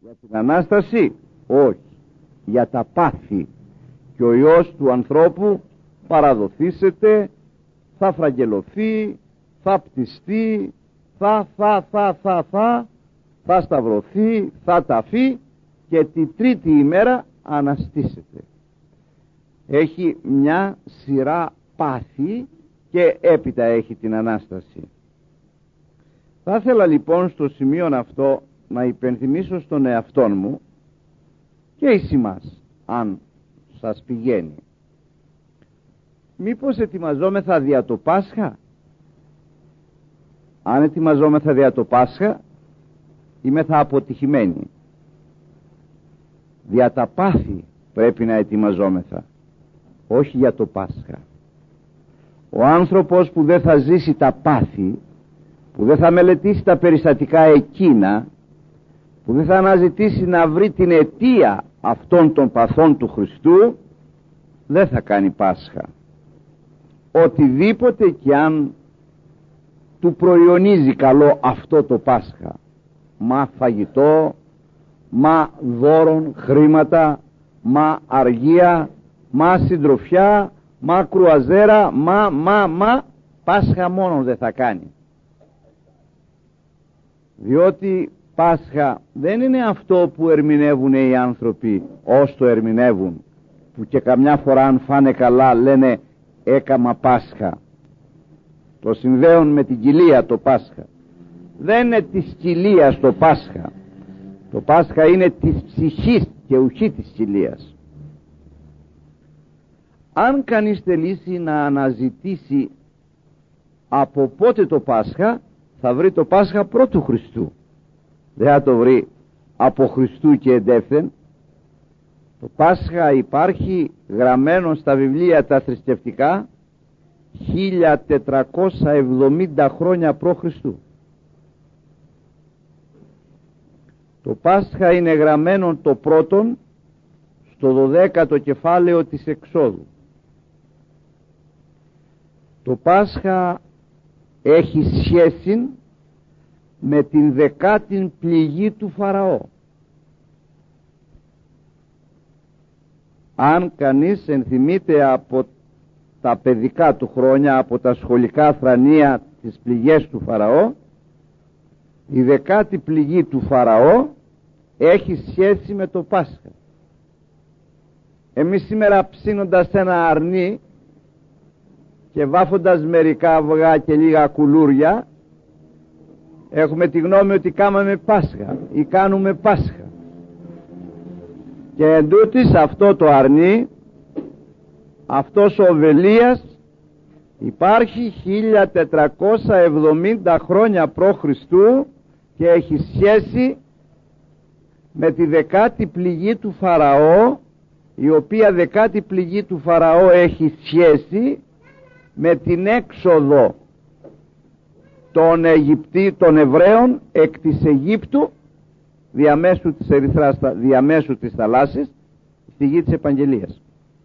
Για την Ανάσταση όχι, για τα πάθη. Και ο Υιός του ανθρώπου παραδοθήσεται, θα φραγγελωθεί, θα πτιστεί, θα σταυρωθεί, θα ταφεί και τη τρίτη ημέρα αναστήσεται. Έχει μια σειρά πάθη και έπειτα έχει την Ανάσταση. Θα ήθελα λοιπόν στο σημείο αυτό να υπενθυμίσω στον εαυτόν μου και εις εμάς, αν σας πηγαίνει, μήπως ετοιμαζόμεθα δια το Πάσχα? Αν ετοιμαζόμεθα δια το Πάσχα, είμεθα αποτυχημένοι. Δια τα πάθη πρέπει να ετοιμαζόμεθα, όχι για το Πάσχα. Ο άνθρωπος που δεν θα ζήσει τα πάθη, που δεν θα μελετήσει τα περιστατικά εκείνα, που δεν θα αναζητήσει να βρει την αιτία αυτών των παθών του Χριστού, δεν θα κάνει Πάσχα. Οτιδήποτε κι αν του προϊονίζει καλό αυτό το Πάσχα, μα φαγητό, μα δώρον, χρήματα, μα αργία, μα συντροφιά, μα κρουαζέρα, μα Πάσχα μόνο δεν θα κάνει. Διότι Πάσχα δεν είναι αυτό που ερμηνεύουν οι άνθρωποι ως το ερμηνεύουν, που και καμιά φορά αν φάνε καλά λένε έκαμα Πάσχα. Το συνδέουν με την κοιλία το Πάσχα. Δεν είναι της κοιλίας το Πάσχα. Το Πάσχα είναι της ψυχής και ουχή της κοιλίας. Αν κανείς θελήσει να αναζητήσει από πότε το Πάσχα, θα βρει το Πάσχα πρώτου Χριστού. Δεν θα το βρει από Χριστού και εντεύθεν. Το Πάσχα υπάρχει γραμμένο στα βιβλία τα θρησκευτικά 1470 χρόνια π.Χ. Το Πάσχα είναι γραμμένο το πρώτον στο 12ο κεφάλαιο της Εξόδου. Το Πάσχα έχει σχέση με την 10η πληγή του Φαραώ. Αν κανείς ενθυμείται από τα παιδικά του χρόνια, από τα σχολικά θρανία τις πληγές του Φαραώ, η 10η πληγή του Φαραώ έχει σχέση με το Πάσχα. Εμείς σήμερα ψήνοντας ένα αρνί και βάφοντας μερικά αυγά και λίγα κουλούρια, έχουμε τη γνώμη ότι κάναμε Πάσχα ή κάνουμε Πάσχα. Και εντούτοις αυτό το αρνί, αυτός ο Βελίας, υπάρχει 1470 χρόνια π.Χ. και έχει σχέση με τη 10η πληγή του Φαραώ, η οποία 10η πληγή του Φαραώ έχει σχέση με την έξοδο των Εβραίων εκ της Αιγύπτου διαμέσου της Ερυθράς, διαμέσου της θαλάσσης στη γη της Επαγγελίας.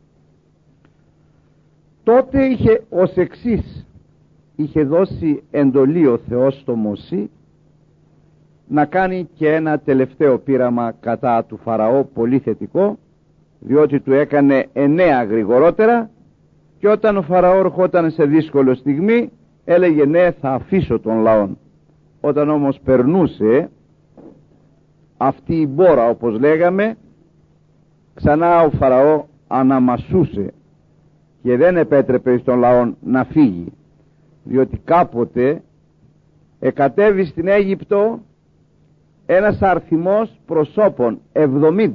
Τότε είχε ως εξής, είχε δώσει εντολή ο Θεός στο Μωσή να κάνει και ένα τελευταίο πείραμα κατά του Φαραώ, πολύ θετικό, διότι του έκανε 9 γρηγορότερα, και όταν ο Φαραώ ερχόταν σε δύσκολο στιγμή έλεγε ναι, θα αφήσω τον λαόν. Όταν όμως περνούσε αυτή η μπόρα, όπως λέγαμε, ξανά ο Φαραώ αναμασούσε και δεν επέτρεπε στον λαόν να φύγει, διότι κάποτε εκατέβη στην Αίγυπτο ένας αριθμός προσώπων 70.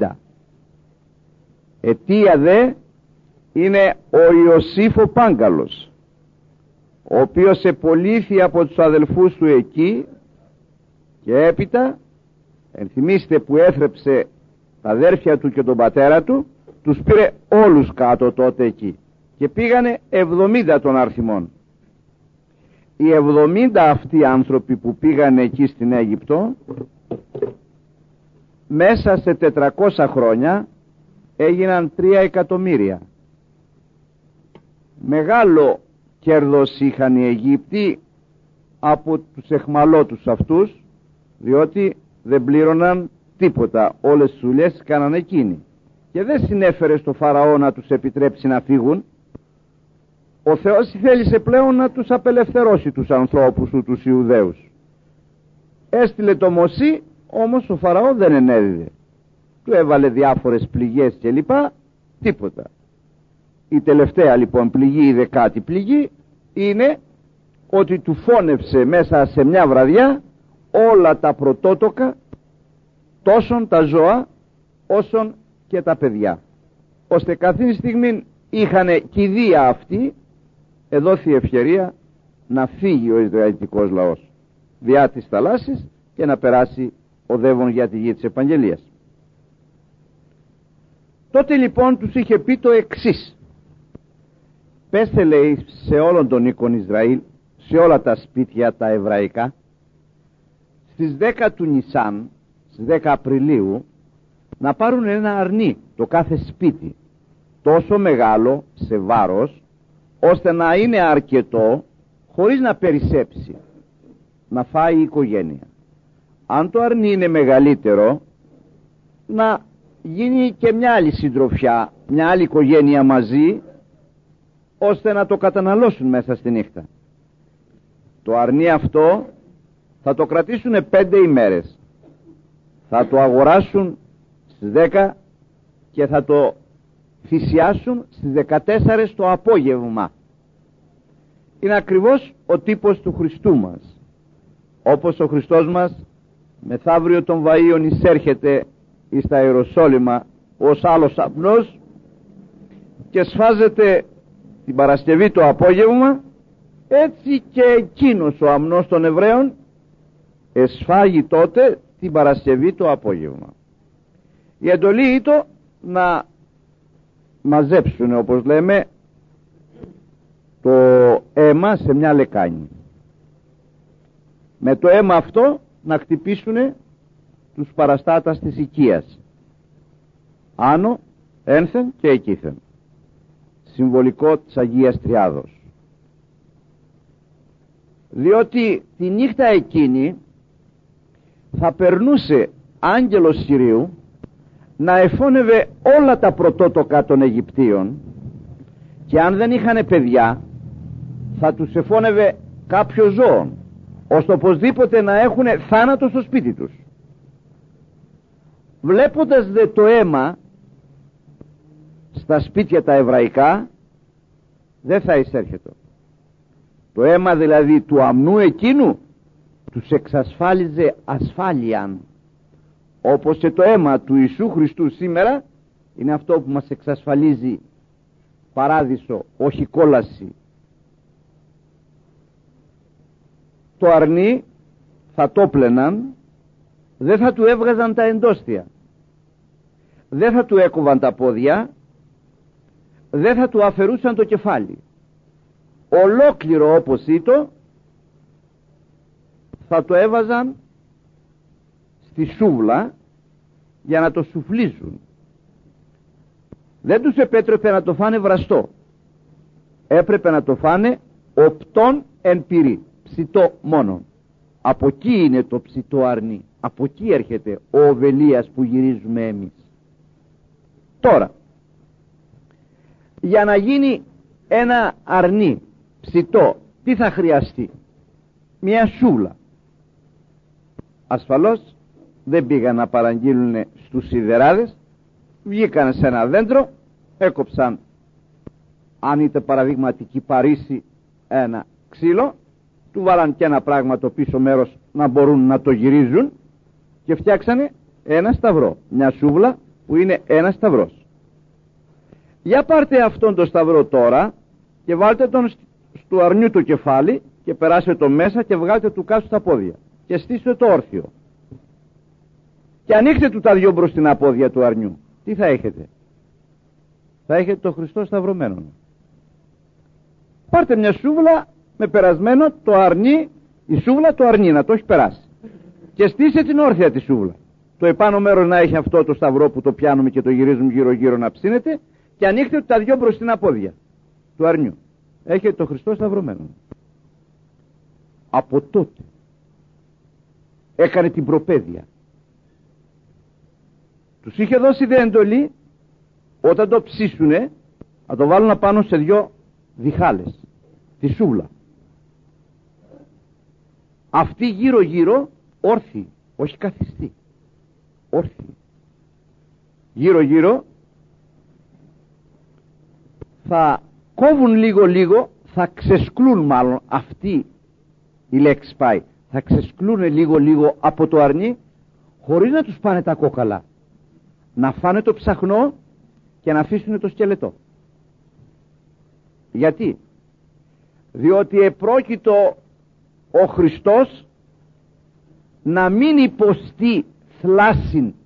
Αιτία δε είναι ο Ιωσήφ ο Πάγκαλος, ο οποίος επολύθη από τους αδελφούς του εκεί και έπειτα, ενθυμίστε που έθρεψε τα αδέρφια του και τον πατέρα του, τους πήρε όλους κάτω τότε εκεί και πήγανε 70 των αριθμών. Οι 70 αυτοί άνθρωποι που πήγανε εκεί στην Αίγυπτο, μέσα σε 400 χρόνια έγιναν 3 εκατομμύρια. Μεγάλο κέρδος είχαν οι Αιγύπτιοι από τους εχμαλώτους αυτούς, διότι δεν πλήρωναν τίποτα, όλες τις δουλειές κάνανε εκείνοι και δεν συνέφερε στο Φαραώ να τους επιτρέψει να φύγουν. Ο Θεός θέλησε πλέον να τους απελευθερώσει τους ανθρώπους του, τους Ιουδαίους. Έστειλε το Μωσή, όμως ο Φαραώ δεν ενέδιδε, του έβαλε διάφορες πληγές και λοιπά, τίποτα. Η τελευταία λοιπόν πληγή, η 10η πληγή, είναι ότι του φώνευσε μέσα σε μια βραδιά όλα τα πρωτότοκα, τόσον τα ζώα όσον και τα παιδιά, ώστε καθήν στιγμή είχανε κηδεία αυτοί, εδόθη ευκαιρία να φύγει ο Ισραηλιτικός λαός διά της θαλάσσης και να περάσει οδεύων για τη γη της Επαγγελίας. Τότε λοιπόν τους είχε πει το εξής: πέστε, λέει, σε όλον τον οίκον Ισραήλ, σε όλα τα σπίτια τα εβραϊκά, στις 10 του Νισάν, στις 10 Απριλίου, να πάρουν ένα αρνί το κάθε σπίτι, τόσο μεγάλο σε βάρος, ώστε να είναι αρκετό χωρίς να περισσέψει, να φάει η οικογένεια. Αν το αρνί είναι μεγαλύτερο, να γίνει και μια άλλη συντροφιά, μια άλλη οικογένεια μαζί, ώστε να το καταναλώσουν μέσα στη νύχτα. Το αρνί αυτό θα το κρατήσουν 5 ημέρες, θα το αγοράσουν στις 10 και θα το θυσιάσουν στις 14 το απόγευμα. Είναι ακριβώς ο τύπος του Χριστού μας. Όπως ο Χριστός μας μεθαύριο των Βαΐων εισέρχεται εις τα Ιεροσόλυμα ως άλλος απνός και σφάζεται την Παρασκευή το απόγευμα, έτσι και εκείνος ο αμνός των Εβραίων εσφάγει τότε την Παρασκευή το απόγευμα. Η εντολή ήταν να μαζέψουν, όπως λέμε, το αίμα σε μια λεκάνη, με το αίμα αυτό να χτυπήσουν τους παραστάτας της οικίας, άνω, ένθεν και εκείθεν, συμβολικό της Αγίας Τριάδος. Διότι τη νύχτα εκείνη θα περνούσε άγγελος Κυρίου να εφώνευε όλα τα πρωτότοκα των Αιγυπτίων, και αν δεν είχανε παιδιά θα τους εφώνευε κάποιο ζώο, ώστε οπωσδήποτε να έχουν θάνατο στο σπίτι τους. Βλέποντας δε το αίμα στα σπίτια τα εβραϊκά, δεν θα εισέρχεται. Το αίμα δηλαδή του αμνού εκείνου τους εξασφάλιζε ασφάλειαν, όπως και το αίμα του Ιησού Χριστού σήμερα είναι αυτό που μας εξασφαλίζει παράδεισο, όχι κόλαση. Το αρνί θα το πλέναν, δεν θα του έβγαζαν τα εντόστια, δεν θα του έκοβαν τα πόδια, δεν θα του αφαιρούσαν το κεφάλι. Ολόκληρο όπως ήτο θα το έβαζαν στη σούβλα για να το σουφλίζουν. Δεν τους επέτρεπε να το φάνε βραστό, έπρεπε να το φάνε οπτών εν πυρί, ψητό μόνον. Από εκεί είναι το ψητό αρνί, από εκεί έρχεται ο οβελίας που γυρίζουμε εμείς. Τώρα, για να γίνει ένα αρνί ψητό, τι θα χρειαστεί? Μια σούβλα. Ασφαλώς δεν πήγαν να παραγγείλουν στους σιδεράδες, βγήκαν σε ένα δέντρο, έκοψαν, αν είτε παραδειγματική Παρίσι, ένα ξύλο, του βάλαν και ένα πράγμα το πίσω μέρος να μπορούν να το γυρίζουν και φτιάξανε ένα σταυρό, μια σούβλα που είναι ένα σταυρός. Για πάρτε αυτόν τον σταυρό τώρα και βάλτε τον στο αρνιού το κεφάλι και περάστε το μέσα και βγάλτε του κάτω στα πόδια και στήστε το όρθιο και ανοίξτε του τα δυο μπροστινά πόδια του αρνιού. Τι θα έχετε? Θα έχετε το Χριστό σταυρωμένο. Πάρτε μια σούβλα με περασμένο το αρνί, η σούβλα το αρνί να το έχει περάσει και στήστε την όρθια τη σούβλα, το επάνω μέρος να έχει αυτό το σταυρό που το πιάνουμε και το γυρίζουμε γύρω γύρω να ψήνεται, και ανοίξτε τα δυο μπροστινά πόδια του αρνιού. Έχετε το Χριστό σταυρωμένο. Από τότε έκανε την προπαίδεια. Τους είχε δώσει δε εντολή όταν το ψήσουνε να το βάλουν απάνω σε 2 διχάλες, τη σούβλα. Αυτοί γύρω γύρω όρθιοι, όχι καθιστοί, όρθιοι, γύρω γύρω θα κόβουν λίγο λίγο, θα ξεσκλούν, μάλλον αυτή η λέξη πάει, θα ξεσκλούν λίγο λίγο από το αρνί, χωρίς να τους πάνε τα κόκαλα, να φάνε το ψαχνό και να αφήσουν το σκελετό. Γιατί? Διότι επρόκειτο ο Χριστός να μην υποστεί θλάσσιν.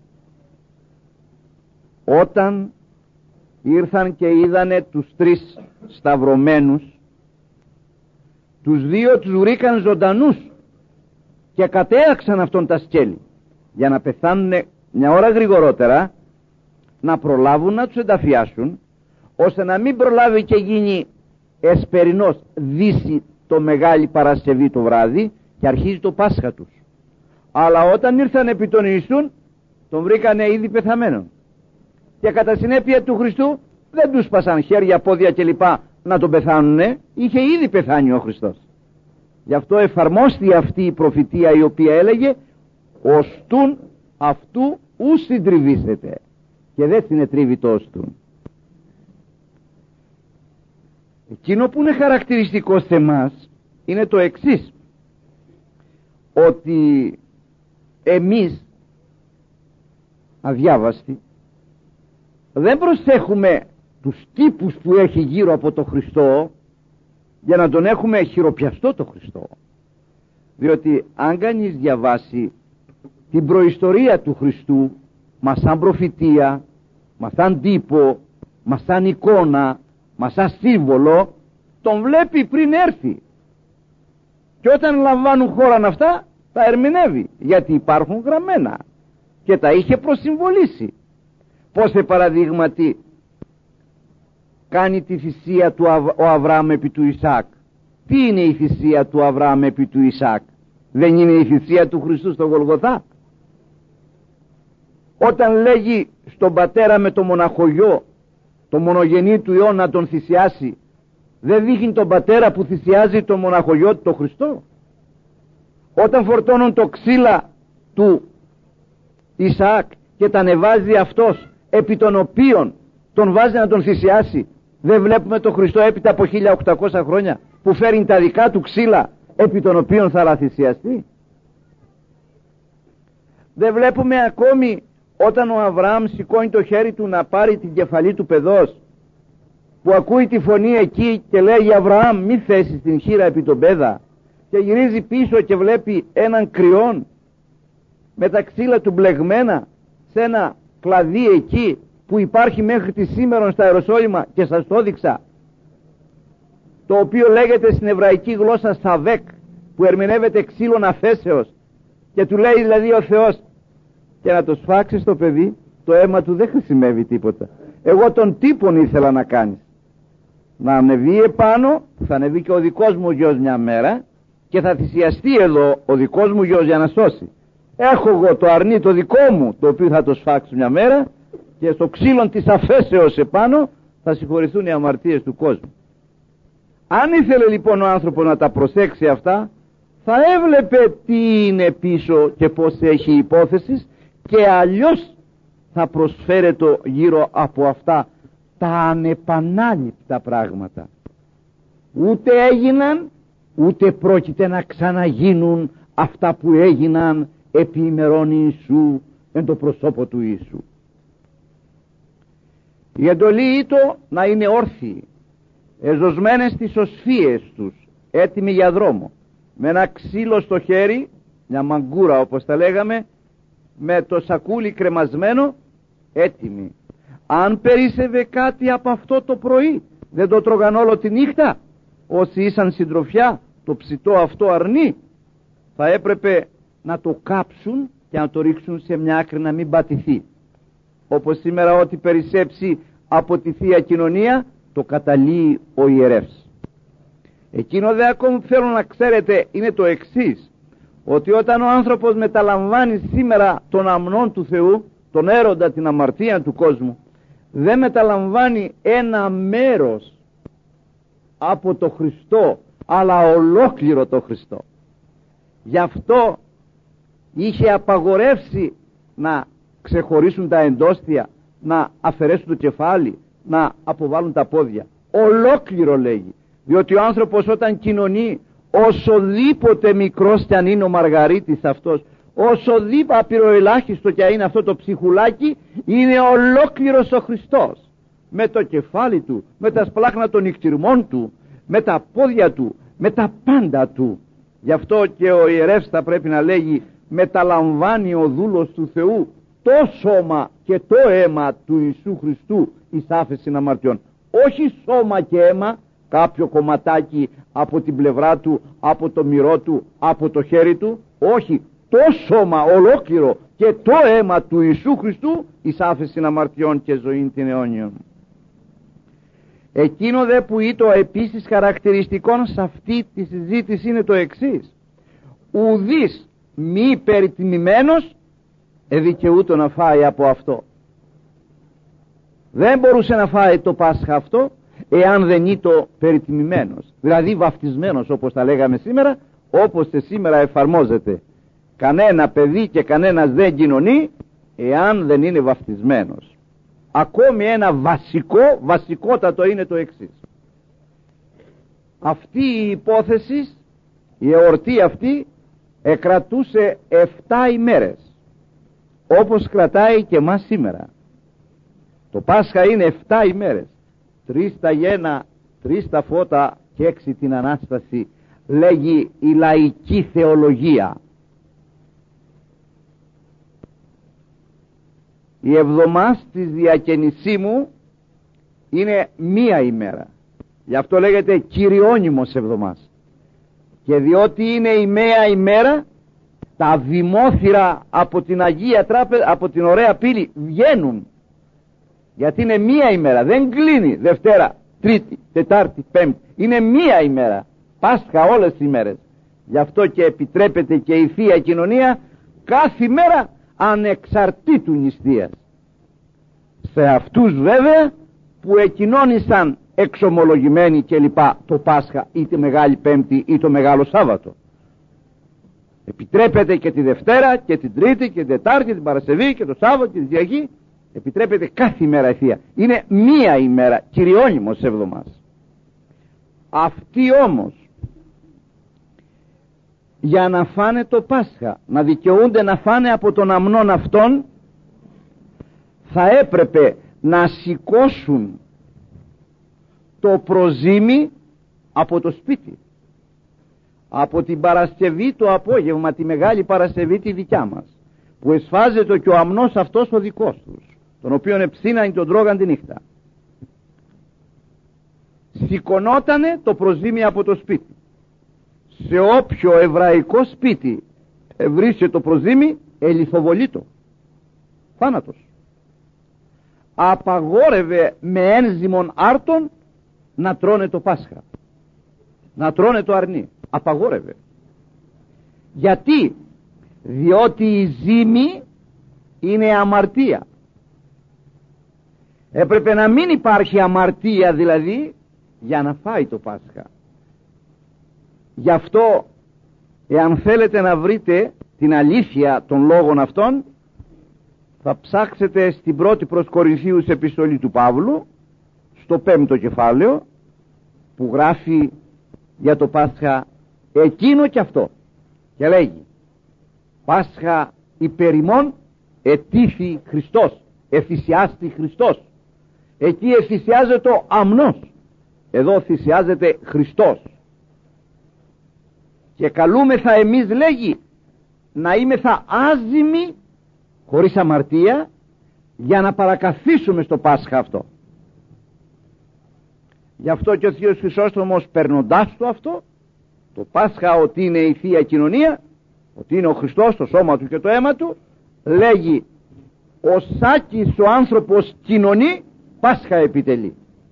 Όταν ήρθαν και είδανε τους 3 σταυρωμένους, τους 2 τους βρήκαν ζωντανούς και κατέαξαν αυτόν τα σκέλη για να πεθάνουν μια ώρα γρηγορότερα, να προλάβουν να τους ενταφιάσουν, ώστε να μην προλάβει και γίνει εσπερινός δύση το Μεγάλη Παρασκευή το βράδυ και αρχίζει το Πάσχα τους. Αλλά όταν ήρθαν επί τον Ιησούν, τον βρήκανε ήδη πεθαμένον, και κατά συνέπεια του Χριστού δεν τους σπάσαν χέρια, πόδια κλπ να τον πεθάνουνε, είχε ήδη πεθάνει ο Χριστός. Γι' αυτό εφαρμόστη αυτή η προφητεία η οποία έλεγε «Οστούν αυτού ου συντριβήσετε», και δεν συνετρίβει το οστούν. Εκείνο που είναι χαρακτηριστικό σε εμάς είναι το εξής, ότι εμείς αδιάβαστοι δεν προσέχουμε τους τύπους που έχει γύρω από το Χριστό για να τον έχουμε χειροπιαστό το Χριστό. Διότι αν κανείς διαβάσει την προϊστορία του Χριστού, μα σαν προφητεία, μα σαν τύπο, μα σαν εικόνα, μα σαν σύμβολο, τον βλέπει πριν έρθει, και όταν λαμβάνουν χώραν αυτά τα ερμηνεύει, γιατί υπάρχουν γραμμένα και τα είχε προσυμβολήσει. Πως παραδείγματι κάνει τη θυσία του ο Αβραάμ επί του Ισάκ. Τι είναι η θυσία του Αβραάμ επί του Ισάκ? Δεν είναι η θυσία του Χριστού στο Γολγοθά? Όταν λέγει στον πατέρα με το μοναχογιό, το μονογενή του Υιό, να τον θυσιάσει, δεν δείχνει τον πατέρα που θυσιάζει το μοναχογιό του το Χριστό? Όταν φορτώνουν το ξύλα του Ισαάκ και τα ανεβάζει αυτός επί των οποίων τον βάζει να τον θυσιάσει, δεν βλέπουμε το Χριστό έπειτα από 1800 χρόνια που φέρνει τα δικά του ξύλα επί των οποίων θα θυσιαστεί? Δεν βλέπουμε ακόμη όταν ο Αβραάμ σηκώνει το χέρι του να πάρει την κεφαλή του παιδός, που ακούει τη φωνή εκεί και λέει «Αβραάμ, μη θέσεις την χείρα επί τον πέδα», και γυρίζει πίσω και βλέπει έναν κρυόν με τα ξύλα του μπλεγμένα σε ένα κλαδί εκεί που υπάρχει μέχρι τη σήμερα στα Ιεροσόλυμα, και σας το έδειξα, το οποίο λέγεται στην εβραϊκή γλώσσα σαβέκ, που ερμηνεύεται ξύλων αφέσεως, και του λέει δηλαδή ο Θεός, και να το σφάξεις το παιδί, το αίμα του δεν χρησιμεύει τίποτα. Εγώ τον τύπον ήθελα να κάνεις, να ανεβεί επάνω, θα ανεβεί και ο δικός μου γιος μια μέρα και θα θυσιαστεί εδώ ο δικός μου γιος για να σώσει. Έχω εγώ το αρνί το δικό μου, το οποίο θα το σφάξω μια μέρα, και στο ξύλον της αφέσεως επάνω θα συγχωρηθούν οι αμαρτίες του κόσμου. Αν ήθελε λοιπόν ο άνθρωπος να τα προσέξει αυτά, θα έβλεπε τι είναι πίσω και πως έχει υπόθεση, και αλλιώς θα προσφέρεται γύρω από αυτά τα ανεπανάληπτα πράγματα. Ούτε έγιναν, ούτε πρόκειται να ξαναγίνουν αυτά που έγιναν επί ημερών Ιησού εν το προσώπο του Ιησού. Η εντολή ήτο να είναι όρθιοι, εζωσμένες τις οσφίες τους, έτοιμοι για δρόμο, με ένα ξύλο στο χέρι, μια μαγκούρα όπως τα λέγαμε, με το σακούλι κρεμασμένο, έτοιμοι. Αν περίσσευε κάτι από αυτό το πρωί, δεν το τρώγαν όλο τη νύχτα όσοι ήσαν συντροφιά το ψητό αυτό αρνί, θα έπρεπε να το κάψουν και να το ρίξουν σε μια άκρη να μην πατηθεί. Όπως σήμερα ό,τι περισσέψει από τη Θεία Κοινωνία το καταλύει ο ιερεύς. Εκείνο δε ακόμη που θέλω να ξέρετε είναι το εξής, ότι όταν ο άνθρωπος μεταλαμβάνει σήμερα των αμνών του Θεού, τον έρωτα, την αμαρτία του κόσμου, δεν μεταλαμβάνει ένα μέρος από το Χριστό, αλλά ολόκληρο το Χριστό. Γι' αυτό είχε απαγορεύσει να ξεχωρίσουν τα εντόστια, να αφαιρέσουν το κεφάλι, να αποβάλουν τα πόδια. Ολόκληρο λέγει, διότι ο άνθρωπος όταν κοινωνεί, όσοδήποτε μικρός κι αν είναι ο Μαργαρίτης αυτός, όσοδήποτε απειροελάχιστο κι αν είναι αυτό το ψυχουλάκι, είναι ολόκληρος ο Χριστός, με το κεφάλι του, με τα σπλάχνα των νυχτυρμών του, με τα πόδια του, με τα πάντα του. Γι' αυτό και ο ιερεύς θα πρέπει να λέγει, μεταλαμβάνει ο δούλος του Θεού το σώμα και το αίμα του Ιησού Χριστού εις άφεσιν αμαρτιών. Όχι σώμα και αίμα, κάποιο κομματάκι από την πλευρά του, από το μυρό του, από το χέρι του. Όχι, το σώμα ολόκληρο και το αίμα του Ιησού Χριστού εις άφεσιν αμαρτιών και ζωήν την αιώνιον. Εκείνο δε που είτο επίσης χαρακτηριστικών σε αυτή τη συζήτηση είναι το εξής: ουδής μη περιτιμημένος εδικαιούτο να φάει από αυτό. Δεν μπορούσε να φάει το Πάσχα αυτό εάν δεν είτο περιτιμημένος, δηλαδή βαφτισμένος, όπως τα λέγαμε σήμερα, όπως και σήμερα εφαρμόζεται. Κανένα παιδί και κανένας δεν κοινωνεί εάν δεν είναι βαφτισμένος. Ακόμη ένα βασικότατο είναι το εξής: αυτή η υπόθεση, η εορτή αυτή, εκρατούσε 7 ημέρες, όπως κρατάει και μας σήμερα. Το Πάσχα είναι 7 ημέρες, 3 τα γέννα, 3 τα φώτα και 6 την Ανάσταση, λέγει η λαϊκή θεολογία. Η εβδομάς της διακαινησίμου είναι 1 ημέρα, γι' αυτό λέγεται κυριώνυμος εβδομάς. Και διότι είναι η 1 ημέρα, τα δημόθυρα από την Αγία Τράπεζα, από την ωραία πύλη βγαίνουν, γιατί είναι 1 ημέρα, δεν κλείνει Δευτέρα, Τρίτη, Τετάρτη, Πέμπτη, είναι 1 ημέρα, Πάσχα όλες τις ημέρες. Γι' αυτό και επιτρέπεται και η Θεία Κοινωνία κάθε μέρα ανεξαρτήτου νηστείας. Σε αυτούς βέβαια που εκοινώνησαν εξομολογημένοι και λοιπά το Πάσχα ή τη Μεγάλη Πέμπτη ή το Μεγάλο Σάββατο. Επιτρέπεται και τη Δευτέρα και την Τρίτη και την Τετάρτη και την Παρασκευή και το Σάββατο και την Κυριακή. Επιτρέπεται κάθε ημέρα η Θεία. Είναι 1 ημέρα, κυριώνυμος εβδομάς. Αυτοί όμως για να φάνε το Πάσχα, να δικαιούνται να φάνε από τον αμνόν αυτόν, θα έπρεπε να σηκώσουν το προζύμι από το σπίτι. Από την Παρασκευή το απόγευμα, τη Μεγάλη Παρασκευή τη δικιά μας, που εσφάζεται και ο αμνός αυτός ο δικός τους, τον οποίον εψήναν και τον τρώγαν τη νύχτα. Σηκωνότανε το προζύμι από το σπίτι. Σε όποιο εβραϊκό σπίτι βρίσκεται το προζύμι, ελιθοβολείτο, θάνατος. Απαγόρευε με ένζυμον άρτων να τρώνε το Πάσχα, να τρώνε το αρνί. Απαγόρευε. Γιατί? Διότι η ζύμη είναι αμαρτία. Έπρεπε να μην υπάρχει αμαρτία δηλαδή για να φάει το Πάσχα. Γι' αυτό, εάν θέλετε να βρείτε την αλήθεια των λόγων αυτών, θα ψάξετε στην πρώτη προς Κορινθίους επιστολή του Παύλου, στο 5ο κεφάλαιο, που γράφει για το Πάσχα εκείνο και αυτό, και λέγει: Πάσχα υπέρ ημών ετήθη Χριστός, εθυσιάστη Χριστός. Εκεί εθυσιάζεται ο αμνός, εδώ θυσιάζεται Χριστός. Και καλούμεθα εμείς, λέγει, να είμεθα άζυμοι, χωρίς αμαρτία, για να παρακαθίσουμε στο Πάσχα αυτό. Γι' αυτό και ο Θείος Χρυσόστομος, περνοντάς το αυτό, το Πάσχα, ότι είναι η Θεία Κοινωνία, ότι είναι ο Χριστός, το σώμα του και το αίμα του, λέγει: ο σάκης ο άνθρωπος κοινωνεί, Πάσχα επιτελεί.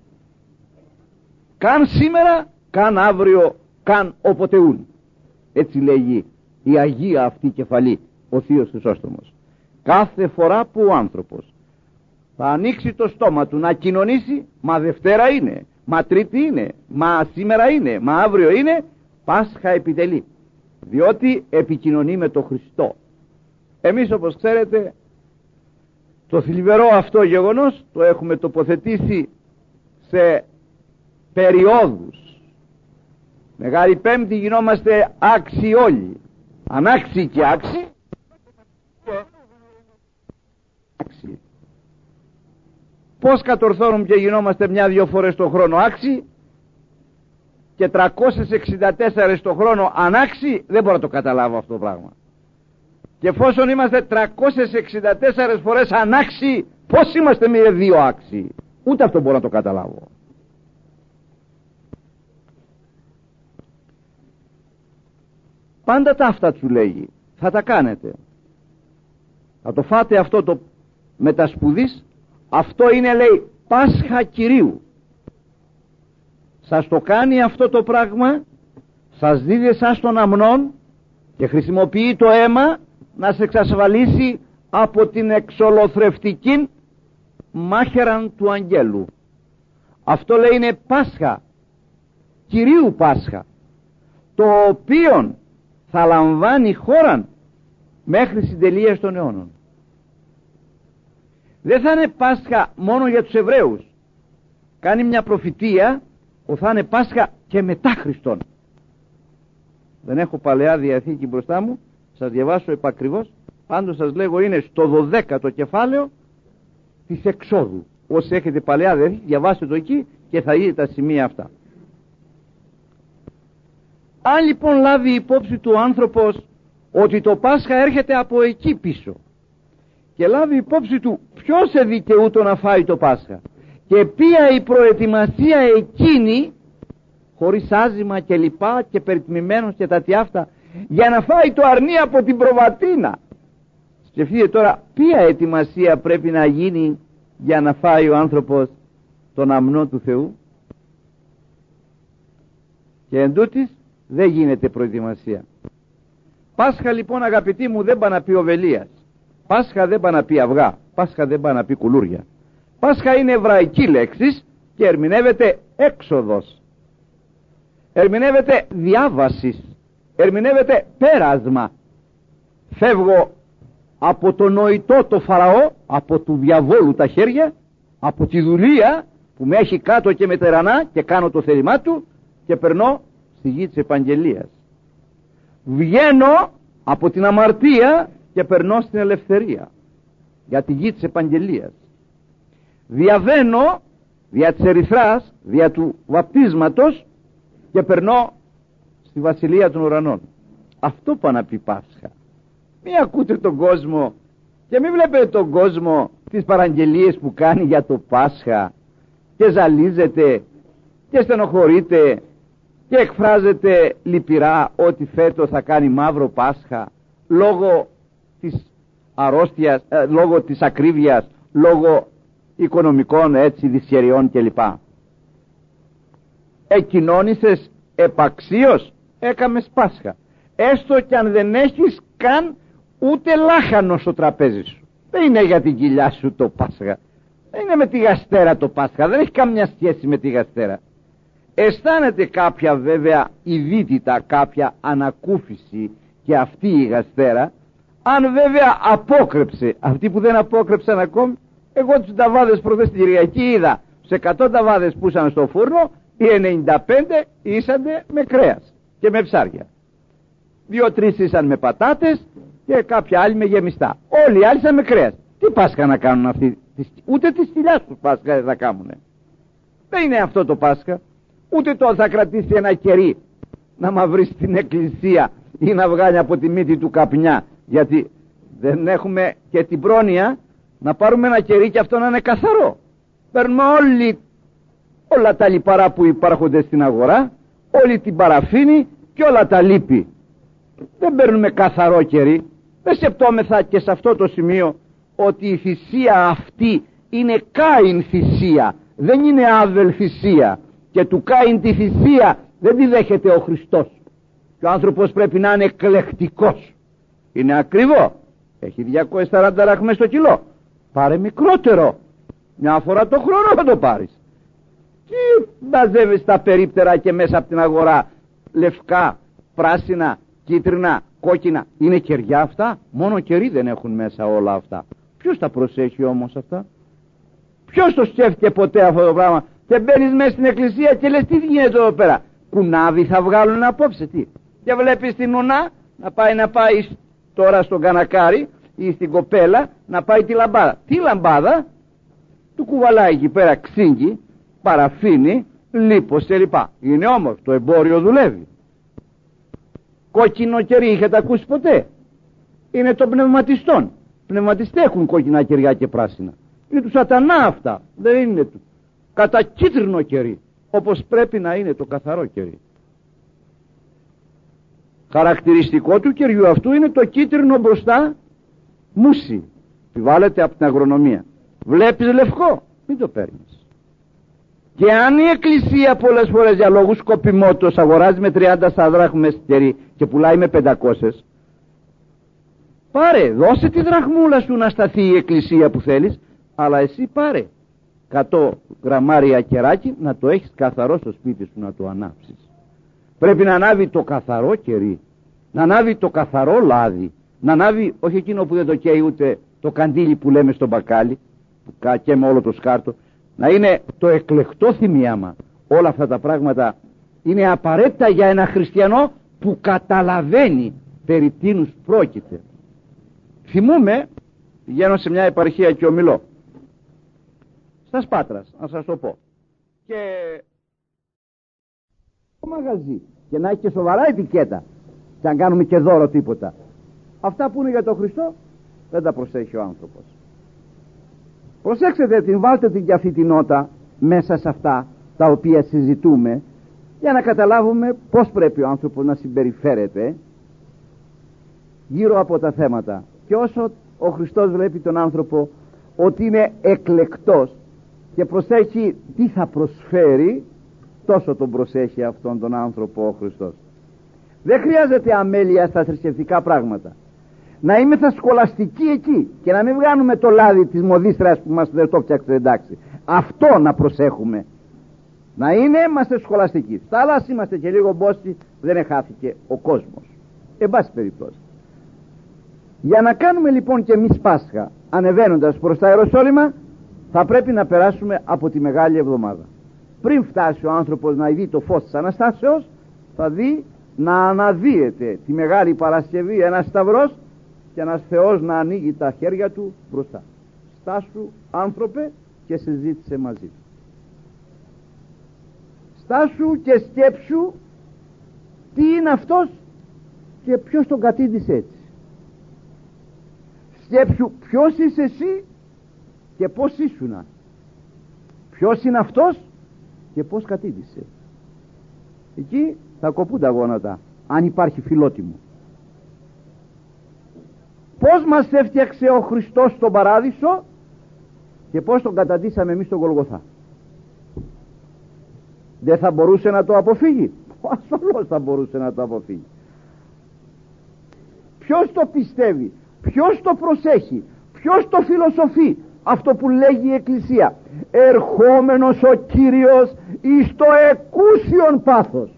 Καν σήμερα, καν αύριο, καν οποτεούν. Έτσι λέγει η Αγία αυτή κεφαλή, ο Θείος Χρυσόστομος. Κάθε φορά που ο άνθρωπος θα ανοίξει το στόμα του να κοινωνήσει, μα Δευτέρα είναι, μα Τρίτη είναι, μα σήμερα είναι, μα αύριο είναι, Πάσχα επιτελεί, διότι επικοινωνεί με τον Χριστό. Εμείς, όπως ξέρετε, το θλιβερό αυτό γεγονός το έχουμε τοποθετήσει σε περιόδους. Μεγάλη Πέμπτη γινόμαστε άξιοι όλοι, ανάξιοι και άξιοι. Πώς κατορθώνουμε και γινόμαστε μια-δυο φορές το χρόνο άξιοι και 364 το χρόνο ανάξιοι? Δεν μπορώ να το καταλάβω αυτό το πράγμα. Και εφόσον είμαστε 364 φορές ανάξιοι, πώς είμαστε με δύο άξιοι? Ούτε αυτό μπορώ να το καταλάβω. Πάντα τα αυτά του λέγει, θα τα κάνετε, θα το φάτε αυτό το μετασπουδής. Αυτό είναι, λέει, Πάσχα Κυρίου. Σας το κάνει αυτό το πράγμα, σας δίδει εσάς τον αμνόν και χρησιμοποιεί το αίμα να σε εξασφαλίσει από την εξολοθρευτική μάχαιραν του αγγέλου. Αυτό, λέει, είναι Πάσχα Κυρίου, Πάσχα, το οποίο θα λαμβάνει χώραν μέχρι συντελείας των αιώνων. Δεν θα είναι Πάσχα μόνο για τους Εβραίους. Κάνει μια προφητεία ότι θα είναι Πάσχα και μετά Χριστόν. Δεν έχω Παλαιά Διαθήκη μπροστά μου, σας διαβάσω επακριβώς. Πάντως σας λέγω είναι στο 12ο κεφάλαιο της Εξόδου. Όσοι έχετε Παλαιά Διαθήκη, διαβάστε το εκεί και θα δείτε τα σημεία αυτά. Αν λοιπόν λάβει υπόψη του ο άνθρωπος ότι το Πάσχα έρχεται από εκεί πίσω και λάβει υπόψη του ποιος δικαιούτο να φάει το Πάσχα και ποια η προετοιμασία εκείνη, χωρίς άζημα και λοιπά και περιτμημένος και τα τι αυτά, για να φάει το αρνί από την προβατίνα. Σκεφτείτε τώρα ποια ετοιμασία πρέπει να γίνει για να φάει ο άνθρωπος τον αμνό του Θεού. Και εντούτοις δεν γίνεται προετοιμασία. Πάσχα λοιπόν, αγαπητοί μου, δεν πάει να πει οβελίας. Πάσχα δεν πάει να πει αυγά. Πάσχα δεν πάει να πει κουλούρια. Πάσχα είναι εβραϊκή λέξη και ερμηνεύεται έξοδος, ερμηνεύεται διάβασης, ερμηνεύεται πέρασμα. Φεύγω από το νοητό το Φαραώ, από του διαβόλου τα χέρια, από τη δουλεία που με έχει κάτω και με τερανά και κάνω το θέλημά του και περνώ στη γη της επαγγελίας. Βγαίνω από την αμαρτία και περνώ στην ελευθερία για τη γη της επαγγελίας. Διαβαίνω δια της ερυθράς, δια του βαπτίσματος και περνώ στη βασιλεία των ουρανών. Αυτό πάει να πει Πάσχα. Μη ακούτε τον κόσμο και μην βλέπετε τον κόσμο τις παραγγελίες που κάνει για το Πάσχα και ζαλίζεται και στενοχωρείται και εκφράζεται λυπηρά ότι φέτος θα κάνει μαύρο Πάσχα λόγω της αρρώστιας, λόγω της ακρίβειας, λόγω οικονομικών έτσι δυσχεριών κλπ. Εκοινώνησες επαξίως, έκαμες Πάσχα. Έστω κι αν δεν έχεις καν ούτε λάχανο στο τραπέζι σου. Δεν είναι για την κοιλιά σου το Πάσχα. Δεν είναι με τη γαστέρα το Πάσχα. Δεν έχει καμιά σχέση με τη γαστέρα. Αισθάνεται κάποια βέβαια ειδίτητα, κάποια ανακούφιση και αυτή η γαστέρα, αν βέβαια απόκρεψε. Αυτοί που δεν απόκρεψαν ακόμη, εγώ τους ταβάδες προχθές την Κυριακή είδα, σε 100 ταβάδες που ήσαν στο φούρνο, οι 95 ήσανε με κρέας και με ψάρια. 2-3 ήσαν με πατάτες και κάποια άλλοι με γεμιστά. Όλοι οι άλλοι ήσαν με κρέας. Τι Πάσχα να κάνουν αυτοί? Ούτε τη στυλιά του Πάσχα δεν θα κάνουνε. Δεν είναι αυτό το Πάσχα. Ούτε το θα κρατήσει ένα κερί να μαυρίσει την εκκλησία ή να βγάλει από τη μύτη του καπνιά, γιατί δεν έχουμε και την πρόνοια να πάρουμε ένα κερί και αυτό να είναι καθαρό. Παίρνουμε όλα τα λιπαρά που υπάρχονται στην αγορά, όλη την παραφίνη και όλα τα λίπη. Δεν παίρνουμε καθαρό κερί. Δεν σκεπτόμεθα και σε αυτό το σημείο ότι η θυσία αυτή είναι Κάιν θυσία, δεν είναι Άβελ θυσία, και του Κάιν τη θυσία δεν τη δέχεται ο Χριστός. Και ο άνθρωπος πρέπει να είναι εκλεκτικός. Είναι ακριβό έχει 240 δραχμές το κιλό, πάρε μικρότερο, μια φορά το χρόνο θα το πάρεις. Τι μαζεύεις τα περίπτερα και μέσα από την αγορά λευκά, πράσινα, κίτρινα, κόκκινα? Είναι κεριά αυτά? Μόνο κερί δεν έχουν μέσα όλα αυτά. Ποιος τα προσέχει όμως αυτά? Ποιος το σκέφτηκε ποτέ αυτό το πράγμα? Και μπαίνεις μέσα στην εκκλησία και λες, τι γίνεται εδώ πέρα? Κουνάβι θα βγάλουν απόψε, τι? Και βλέπεις την ουνά να πάει τώρα στον κανακάρι ή στην κοπέλα να πάει τη λαμπάδα. Τι λαμπάδα? Του κουβαλάει εκεί πέρα ξύγκι, παραφίνι, λίπος και λοιπά. Είναι όμορφο, το εμπόριο δουλεύει. Κόκκινο κερί είχατε ακούσει ποτέ? Είναι των πνευματιστών. Πνευματιστές έχουν κόκκινα κεριά και πράσινα. Είναι του σατανά αυτά, δεν είναι του. Κατά κίτρινο κερί, όπως πρέπει να είναι το καθαρό κερί. Χαρακτηριστικό του κεριού αυτού είναι το κίτρινο μπροστά μουσι. Επιβάλλεται από την αγρονομία. Βλέπεις λευκό, μην το παίρνεις. Και αν η εκκλησία πολλές φορές για λόγους σκοπιμότητος αγοράζει με 30 δράχμες κερί και πουλάει με 500, πάρε, δώσε τη δραχμούλα σου να σταθεί η εκκλησία που θέλεις, αλλά εσύ πάρε 100 γραμμάρια κεράκι να το έχεις καθαρό στο σπίτι σου, να το ανάψεις. Πρέπει να ανάβει το καθαρό κερί, να ανάβει το καθαρό λάδι, να ανάβει όχι εκείνο που δεν το καίει ούτε το καντήλι που λέμε στο μπακάλι, που καίμε όλο το σκάρτο, να είναι το εκλεκτό θυμίαμα. Όλα αυτά τα πράγματα είναι απαραίτητα για ένα χριστιανό που καταλαβαίνει περί τίνους πρόκειται. Θυμούμαι, πηγαίνω σε μια επαρχία και ομιλώ στα Σπάτρας, να σας το πω, και το μαγαζί, και να έχει και σοβαρά ετικέτα, και αν κάνουμε και δώρο τίποτα, αυτά που είναι για τον Χριστό δεν τα προσέχει ο άνθρωπος. Προσέξτε την, βάλτε την και αυτή την νότα μέσα σε αυτά τα οποία συζητούμε, για να καταλάβουμε πως πρέπει ο άνθρωπος να συμπεριφέρεται γύρω από τα θέματα. Και όσο ο Χριστός βλέπει τον άνθρωπο ότι είναι εκλεκτός και προσέχει τι θα προσφέρει, τόσο τον προσέχει αυτόν τον άνθρωπο ο Χριστός. Δεν χρειάζεται αμέλεια στα θρησκευτικά πράγματα. Να είμεθα σχολαστικοί εκεί και να μην βγάλουμε το λάδι της μοδίστρας που μας δεν το φτιάξε, εντάξει. Αυτό να προσέχουμε. Να είμαστε σχολαστικοί. Στα άλλα είμαστε και λίγο μπόσοι, δεν εχάθηκε ο κόσμος. Εν πάση περιπτώσει. Για να κάνουμε λοιπόν και εμείς Πάσχα ανεβαίνοντας προς τα Ιεροσόλυμα, θα πρέπει να περάσουμε από τη Μεγάλη Εβδομάδα. Πριν φτάσει ο άνθρωπος να δει το φως της Αναστάσεως, θα δει να αναδύεται τη Μεγάλη Παρασκευή ένας σταυρός και ένας Θεός να ανοίγει τα χέρια του μπροστά. Στάσου άνθρωπε και συζήτησε μαζί του. Στάσου και σκέψου τι είναι αυτός και ποιος τον κατήντησε έτσι. Σκέψου ποιος είσαι εσύ και πώς ήσουνα. Ποιος είναι αυτός και πώς κατήντησε. Εκεί θα κοπούν τα γόνατα, αν υπάρχει φιλότιμο. Πώς μας έφτιαξε ο Χριστός στον Παράδεισο και πώς τον καταντήσαμε εμείς στον Γολγοθά. Δεν θα μπορούσε να το αποφύγει? Ασφαλώς θα μπορούσε να το αποφύγει. Ποιος το πιστεύει, ποιος το προσέχει, ποιος το φιλοσοφεί αυτό που λέγει η Εκκλησία? Ερχόμενος ο Κύριος εις το εκούσιον πάθος,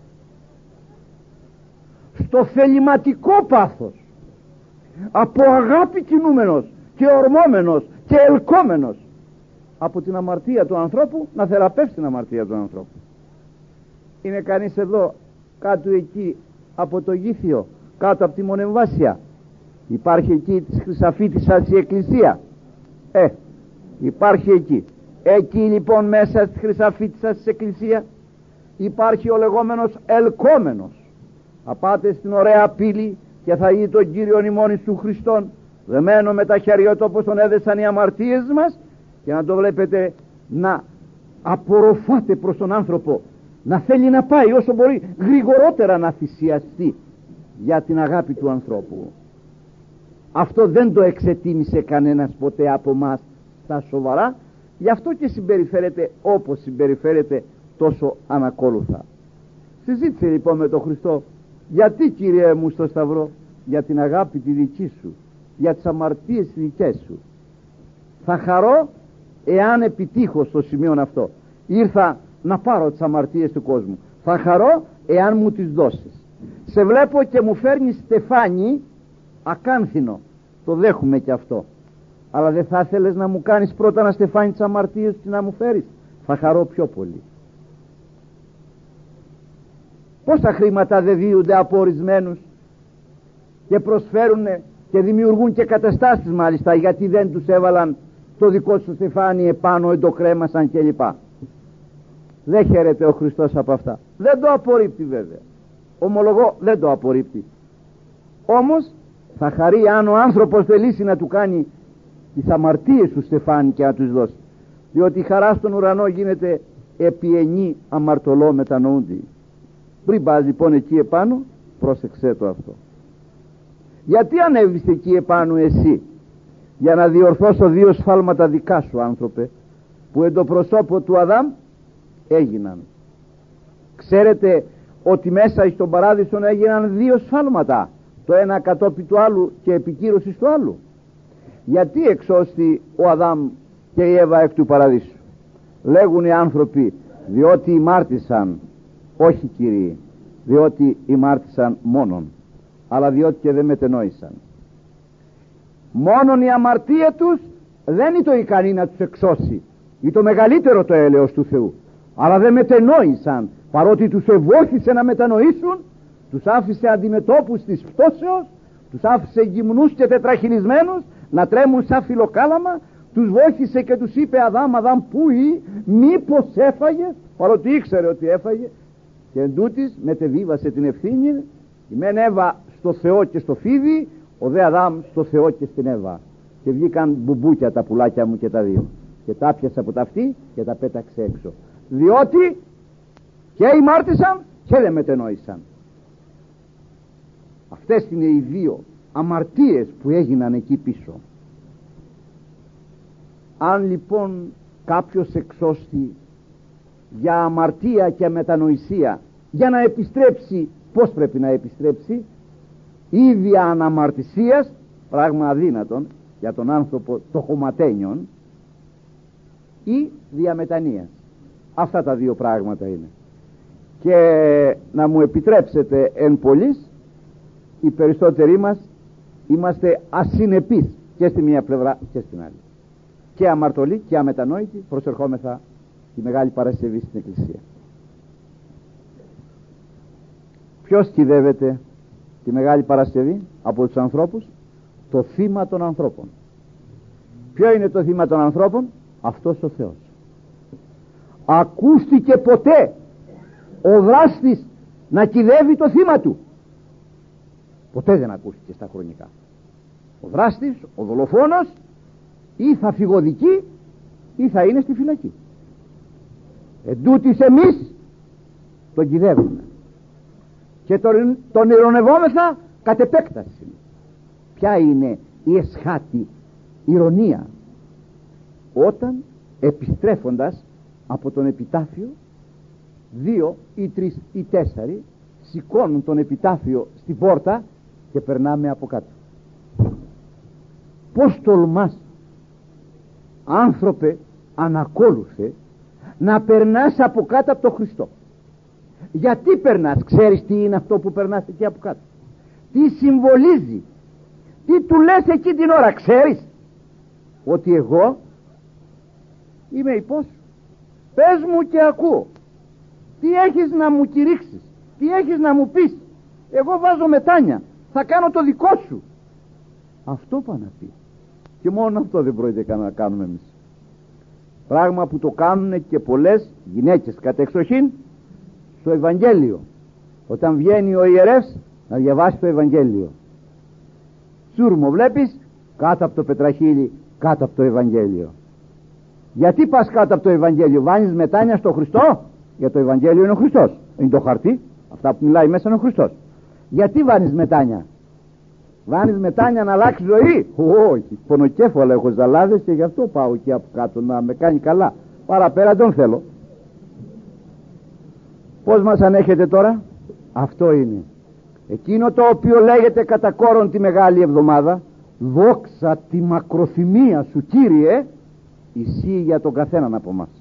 στο θεληματικό πάθος, από αγάπη κινούμενος και ορμόμενος και ελκόμενος από την αμαρτία του ανθρώπου να θεραπεύσει την αμαρτία του ανθρώπου. Είναι κανείς εδώ κάτω εκεί από το Γήθιο, κάτω από τη Μονεμβάσια? Υπάρχει εκεί της Χρυσαφίτισσας η εκκλησία? Υπάρχει εκεί. Εκεί λοιπόν μέσα στη Χρυσαφίτισσας της εκκλησία υπάρχει ο λεγόμενος ελκόμενος. Θα πάτε στην ωραία πύλη και θα δει τον Κύριον ημών Ιησού Χριστόν δεμένο με τα χέρια του όπως τον έδεσαν οι αμαρτίες μας, και να το βλέπετε να απορροφάτε προς τον άνθρωπο, να θέλει να πάει όσο μπορεί γρηγορότερα να θυσιαστεί για την αγάπη του ανθρώπου. Αυτό δεν το εξετίμησε κανένας ποτέ από μας στα σοβαρά, γι' αυτό και συμπεριφέρεται όπως συμπεριφέρεται τόσο ανακόλουθα. Συζήτησε λοιπόν με τον Χριστό, γιατί Κύριε μου στο Σταυρό? Για την αγάπη τη δική σου για τις αμαρτίες δικές σου. Θα χαρώ εάν επιτύχω στο σημείο αυτό. Ήρθα να πάρω τις αμαρτίες του κόσμου. Θα χαρώ εάν μου τις δώσεις. Σε βλέπω και μου φέρνεις στεφάνι ακάνθινο. Το δέχομαι και αυτό. Αλλά δεν θα ήθελες να μου κάνεις πρώτα ένα στεφάνι τις αμαρτίες και να μου φέρεις? Θα χαρώ πιο πολύ. Πόσα χρήματα δεν διούνται από ορισμένους και προσφέρουν και δημιουργούν και καταστάσεις μάλιστα, γιατί δεν τους έβαλαν το δικό σου στεφάνι επάνω, το κρέμασαν κλπ. Δεν χαίρεται ο Χριστός από αυτά. Δεν το απορρίπτει βέβαια. Ομολογώ, δεν το απορρίπτει. Όμως θα χαρεί αν ο άνθρωπος θελήσει να του κάνει τις αμαρτίες του στεφάνι και να τους δώσει. Διότι η χαρά στον ουρανό γίνεται επί ενή αμαρτωλό μετανοούντι. Πριν πας λοιπόν εκεί επάνω, πρόσεξέ το αυτό. Γιατί ανέβεις εκεί επάνω εσύ? Για να διορθώσω 2 σφάλματα δικά σου, άνθρωπε, που εν το προσώπο του Αδάμ έγιναν. Ξέρετε ότι μέσα στον παράδεισο έγιναν 2 σφάλματα, το ένα κατόπι του άλλου και επικύρωση του άλλου. Γιατί εξώστη ο Αδάμ και η Εύα εκ του παραδείσου? Λέγουν οι άνθρωποι, διότι ημάρτησαν. Όχι Κύριε, διότι ημάρτησαν μόνον, αλλά διότι και δεν μετενόησαν. Μόνον η αμαρτία τους δεν είναι το ικανή να τους εξώσει, ή το μεγαλύτερο το έλεος του Θεού, αλλά δεν μετενόησαν. Παρότι τους ευώχησε να μετανοήσουν, τους άφησε αντιμετώπους της πτώσεως, τους άφησε γυμνούς και τετραχυλισμένους να τρέμουν σαν φιλοκάλαμα, τους βόχησε και τους είπε Αδάμ, Αδάμ, πού ή, μήπως έφαγες? Παρότι ήξερε ότι έφαγε, και εντούτοις μετεβίβασε την ευθύνη. Η μεν Εύα στο Θεό και στο φίδι, ο δε Αδάμ στο Θεό και στην Εύα, και βγήκαν μπουμπούκια τα πουλάκια μου και τα 2, και τα πιάσα από τα αυτή και τα πέταξε έξω, διότι και ημάρτησαν και δεν μετενόησαν. Αυτές είναι οι 2 αμαρτίες που έγιναν εκεί πίσω. Αν λοιπόν κάποιος εξώστη για αμαρτία και μετανοησία, για να επιστρέψει, πώς πρέπει να επιστρέψει? Ή δια αναμαρτησίας, πράγμα αδύνατον για τον άνθρωπο το χωματένιον, ή δια μετανοίας. Αυτά τα 2 πράγματα είναι. Και να μου επιτρέψετε εν πολλοίς, οι περισσότεροι μας είμαστε ασυνεπείς και στη μία πλευρά και στην άλλη, και αμαρτωλοί και αμετανόητοι, προσερχόμεθα τη Μεγάλη Παρασκευή στην Εκκλησία. Ποιος κυδεύεται τη Μεγάλη Παρασκευή από τους ανθρώπους? Το θύμα των ανθρώπων. Ποιο είναι το θύμα των ανθρώπων? Αυτός ο Θεός. Ακούστηκε ποτέ ο δράστης να κυδεύει το θύμα του? Ποτέ δεν ακούστηκε στα χρονικά. Ο δράστης, ο δολοφόνος, ή θα φυγοδικεί ή θα είναι στη φυλακή. Εντούτοις εμείς τον κυδεύουμε και τον ειρωνευόμεθα κατ' επέκταση. Ποια είναι η εσχάτη ηρωνία? Όταν επιστρέφοντας από τον επιτάφιο, 2 ή 3 ή 4 σηκώνουν τον επιτάφιο στην πόρτα και περνάμε από κάτω. Πώς τολμάς, άνθρωπε ανακόλουθε, να περνάς από κάτω από τον Χριστό? Γιατί περνάς? Ξέρεις τι είναι αυτό που περνάς εκεί από κάτω? Τι συμβολίζει? Τι του λες εκεί την ώρα? Ξέρεις ότι εγώ είμαι υπός σου? Πες μου και ακούω. Τι έχεις να μου κηρύξεις? Τι έχεις να μου πεις? Εγώ βάζω μετάνια, θα κάνω το δικό σου. Αυτό πάει να πει. Και μόνο αυτό δεν πρόκειται να κάνουμε εμείς. Πράγμα που το κάνουν και πολλές γυναίκες κατ' εξοχήν στο Ευαγγέλιο. Όταν βγαίνει ο ιερεύς να διαβάσει το Ευαγγέλιο, τσούρμο βλέπεις κάτω από το πετραχύλι, κάτω από το Ευαγγέλιο. Γιατί πας κάτω από το Ευαγγέλιο? Βάνεις μετάνοια στο Χριστό? Για το Ευαγγέλιο είναι ο Χριστός, είναι το χαρτί, αυτά που μιλάει μέσα είναι ο Χριστός. Γιατί βάνεις μετάνοια? Βάνεις μετάνοια να αλλάξει ζωή? Όχι, πονοκέφαλα έχω ζαλάδες και γι' αυτό πάω εκεί από κάτω να με κάνει καλά. Παραπέρα τον θέλω. Πώς μας ανέχετε τώρα? Αυτό είναι εκείνο το οποίο λέγεται κατά κόρον τη Μεγάλη Εβδομάδα, δόξα τη μακροθυμία σου, Κύριε, ισχύει για τον καθέναν από μας.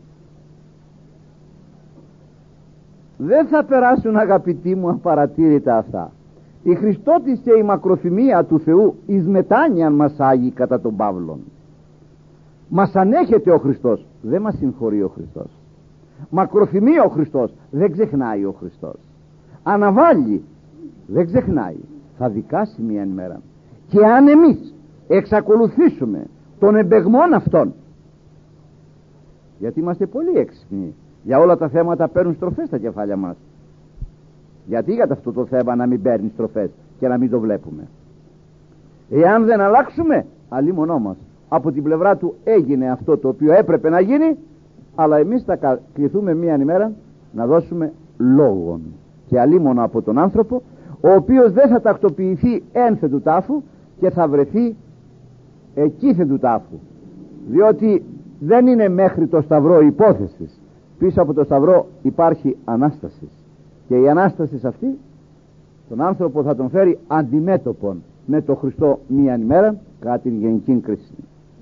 Δεν θα περάσουν, αγαπητοί μου, απαρατήρητα αυτά. Η Χριστότης και η μακροθυμία του Θεού εις μετάνοιαν μας άγει κατά τον Παύλον. Μας ανέχεται ο Χριστός, δεν μας συγχωρεί ο Χριστός. Μακροθυμεί ο Χριστός, δεν ξεχνάει ο Χριστός. Αναβάλλει, δεν ξεχνάει, θα δικάσει μια ημέρα. Και αν εμείς εξακολουθήσουμε τον εμπεγμόν αυτόν, γιατί είμαστε πολύ έξυπνοι, για όλα τα θέματα παίρνουν στροφές στα κεφάλια μας. Γιατί για αυτό το θέμα να μην παίρνει στροφές και να μην το βλέπουμε? Εάν δεν αλλάξουμε, αλίμονό μας. Από την πλευρά του έγινε αυτό το οποίο έπρεπε να γίνει, αλλά εμείς θα κληθούμε μία ημέρα να δώσουμε λόγον. Και αλίμονο από τον άνθρωπο, ο οποίος δεν θα τακτοποιηθεί ένθε του τάφου και θα βρεθεί εκείθε του τάφου. Διότι δεν είναι μέχρι το σταυρό υπόθεσης. Πίσω από το σταυρό υπάρχει Ανάσταση. Και η Ανάσταση αυτή τον άνθρωπο θα τον φέρει αντιμέτωπον με τον Χριστό μία ημέρα κατά την γενική κρίση.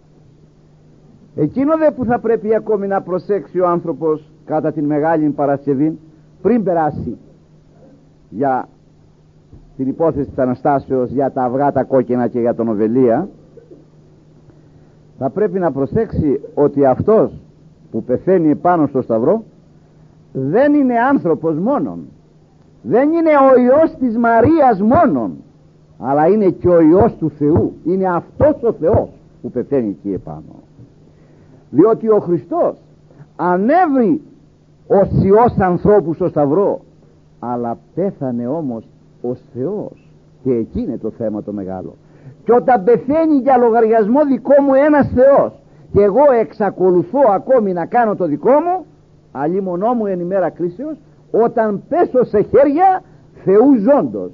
Εκείνο δε που θα πρέπει ακόμη να προσέξει ο άνθρωπος κατά την Μεγάλη Παρασκευή, πριν περάσει για την υπόθεση της Αναστάσεως, για τα αυγά τα κόκκινα και για τον Οβελία, θα πρέπει να προσέξει ότι αυτός που πεθαίνει επάνω στο σταυρό δεν είναι άνθρωπος μόνον, δεν είναι ο Υιός της Μαρίας μόνον, αλλά είναι και ο Υιός του Θεού. Είναι αυτός ο Θεός που πεθαίνει εκεί επάνω. Διότι ο Χριστός ανέβη ως Υιός ανθρώπου στο σταυρό, αλλά πέθανε όμως ως Θεός, και εκεί είναι το θέμα το μεγάλο. Και όταν πεθαίνει για λογαριασμό δικό μου ένας Θεός και εγώ εξακολουθώ ακόμη να κάνω το δικό μου, αλίμονό μου εν ημέρα κρίσεως, όταν πέσω σε χέρια Θεού ζώντος.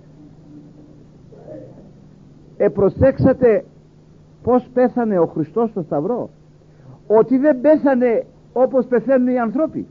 Προσέξατε πως πέθανε ο Χριστός στο σταυρό. Ότι δεν πέθανε όπως πεθαίνουν οι άνθρωποι.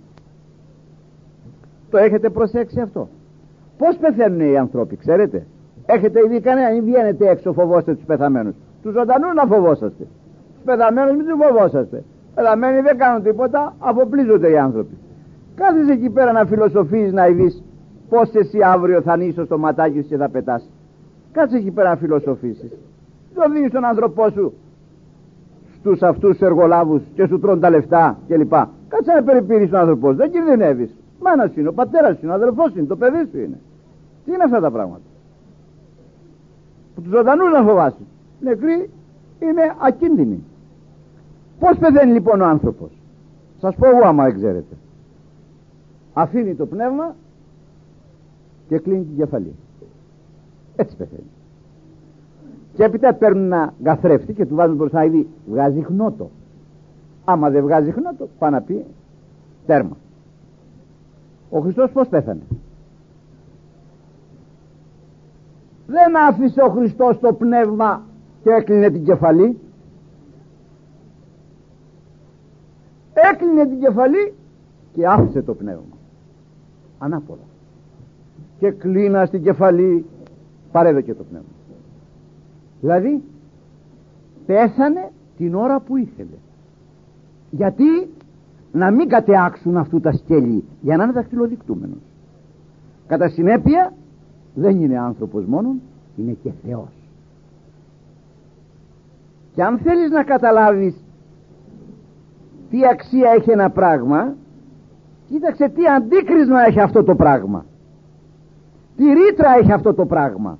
Το έχετε προσέξει αυτό? Πως πεθαίνουν οι άνθρωποι, ξέρετε? Έχετε ήδη κανένα? Μην βγαίνετε έξω, φοβόστε τους πεθαμένους. Τους ζωντανούς να φοβόσαστε, τους πεθαμένους μην τους φοβόσαστε. Πεθαμένοι δεν κάνουν τίποτα, αφοπλίζονται οι άνθρωποι. Κάθεσαι εκεί πέρα να φιλοσοφείς, να ειδείς πως εσύ αύριο θα ανοίξεις το ματάκι σου και θα πετάς. Κάτσε εκεί πέρα να φιλοσοφήσεις. Το δίνεις τον άνθρωπό σου στους αυτούς εργολάβους και σου τρώνε τα λεφτά κλπ. Κάτσε να περιποιήσεις τον άνθρωπό, δεν κινδυνεύεις. Μάνας είναι, ο πατέρας είναι, ο αδελφός είναι, το παιδί σου είναι. Τι είναι αυτά τα πράγματα που τους ζωντανούς να φοβάσαι? Νεκροί είναι ακίνδυνοι. Πώς πεθαίνει λοιπόν ο άνθρωπος? Σας πω εγώ άμα δεν ξέρετε. Αφήνει το πνεύμα και κλείνει την κεφαλή. Έτσι πεθαίνει. Και έπειτα παίρνουν ένα καθρέφτη και του βάζουν μπροστά, ήδη βγάζει χνότο. Άμα δεν βγάζει χνότο, πάει να πει τέρμα. Ο Χριστός πώς πέθανε? Δεν άφησε ο Χριστός το πνεύμα και έκλεινε την κεφαλή. Έκλεινε την κεφαλή και άφησε το πνεύμα ανάποδα. Και κλείνα στην κεφαλή, παρέδωκε το πνεύμα. Δηλαδή πέθανε την ώρα που ήθελε. Γιατί? Να μην κατεάξουν αυτού τα σκέλη, για να είναι δακτυλοδεικτούμενος. Κατά συνέπεια δεν είναι άνθρωπος μόνον, είναι και Θεός. Και αν θέλεις να καταλάβεις τι αξία έχει ένα πράγμα, κοίταξε τι αντίκρισμα έχει αυτό το πράγμα, τι ρήτρα έχει αυτό το πράγμα.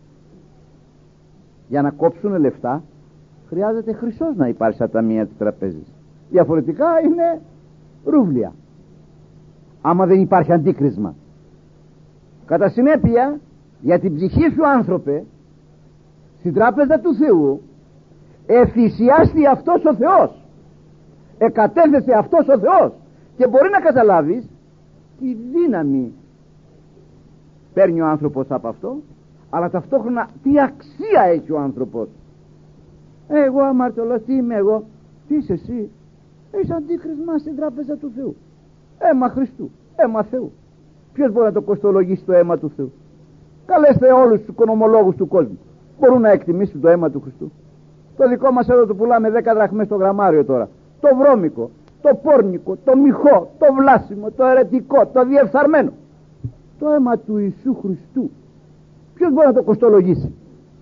Για να κόψουν λεφτά χρειάζεται χρυσός να υπάρχει στα ταμεία της τραπέζης. Διαφορετικά είναι ρούβλια, άμα δεν υπάρχει αντίκρισμα. Κατά συνέπεια, για την ψυχή σου άνθρωπε, στην τράπεζα του Θεού εθυσιάστη αυτός ο Θεός, εκατέθεσε αυτός ο Θεός, και μπορεί να καταλάβεις τι δύναμη παίρνει ο άνθρωπος από αυτό, αλλά ταυτόχρονα τι αξία έχει ο άνθρωπος. Εγώ αμαρτωλός, τι είμαι εγώ? Τι είσαι εσύ? Έχεις αντίκρισμα στην τράπεζα του Θεού. Αίμα Χριστού, αίμα Θεού. Ποιος μπορεί να το κοστολογήσει το αίμα του Θεού? Καλέστε όλους τους οικονομολόγους του κόσμου. μπορούν να εκτιμήσουν το αίμα του Χριστού? Το δικό μας εδώ το πουλάμε 10 δραχμές στο γραμμάριο τώρα. Το βρώμικο, το πόρνικο, το μοιχό, το βλάσιμο, το αιρετικό, το διεφθαρμένο. Το αίμα του Ιησού Χριστού ποιος μπορεί να το κοστολογήσει?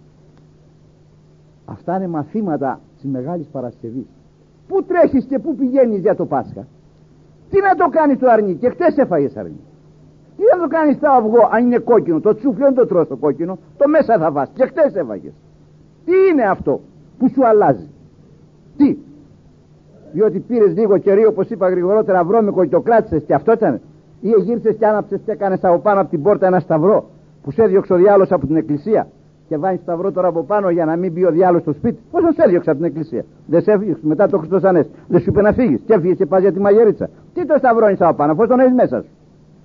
Αυτά είναι μαθήματα της Μεγάλης Παρασκευής. Πού τρέχεις και πού πηγαίνεις για το Πάσχα? Τι να το κάνεις το αρνί? Και χτες έφαγες αρνί. Τι να το κάνεις το αυγό αν είναι κόκκινο? Το τσούφλιο δεν το τρως το κόκκινο, το μέσα θα φας. Και χτες έφαγες. Τι είναι αυτό που σου αλλάζει? Τι? Διότι πήρες λίγο κερί, όπως είπα γρηγορότερα, βρώμικο και το κράτησες και αυτό ήταν? Ή γύρισες και άναψες και έκανες από πάνω από την πόρτα ένα σταυρό που σε έδιωξε ο διάολος από την εκκλησία και βάζεις σταυρό τώρα από πάνω για να μην μπει ο διάολος στο σπίτι? Πώς σε έδιωξε από την εκκλησία? Δεν σε έφυγες μετά το Χριστός Ανέστη? Δεν σου είπε να φύγεις και έφυγες και πας για τη μαγειρίτσα? Τι το σταυρώνεις από πάνω, πώς τον έχεις μέσα σου?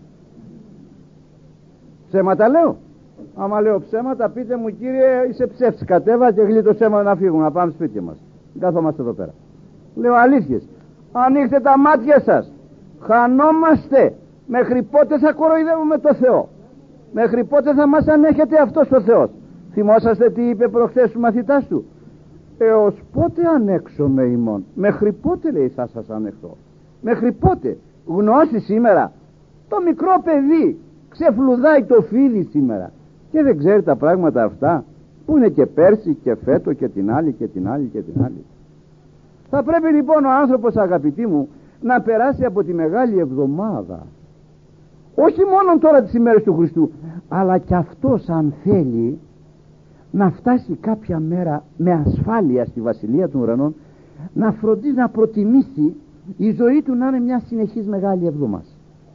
Ψέματα λέω? Άμα λέω ψέματα, πείτε μου, κύριε, είσαι ψεύτης, κατέβα και γλίτωσέ μας να φύγουμε, να πάμε σπίτι μας. Κάθομαστε εδώ πέρα. Λέω αλήθειες. Ανοίξτε τα μάτια σας. Χανόμαστε. Μέχρι πότε θα κοροϊδεύουμε το Θεό? Μέχρι πότε θα μας ανέχεται αυτός ο Θεός? Θυμόσαστε τι είπε προχθές στους μαθητάς του? Έως πότε ανέξομαι ημών? Μέχρι πότε, λέει, θα σας ανεχθώ? Μέχρι πότε? Γνώση σήμερα. Το μικρό παιδί ξεφλουδάει το φίδι σήμερα και δεν ξέρει τα πράγματα αυτά που είναι και πέρσι και φέτο και την άλλη και την άλλη και την άλλη. Θα πρέπει λοιπόν ο άνθρωπος, αγαπητοί μου, να περάσει από τη Μεγάλη Εβδομάδα, όχι μόνο τώρα τις ημέρες του Χριστού, αλλά και αυτός, αν θέλει να φτάσει κάποια μέρα με ασφάλεια στη Βασιλεία των Ουρανών, να φροντίζει να προτιμήσει η ζωή του να είναι μια συνεχής Μεγάλη Εβδομάδα.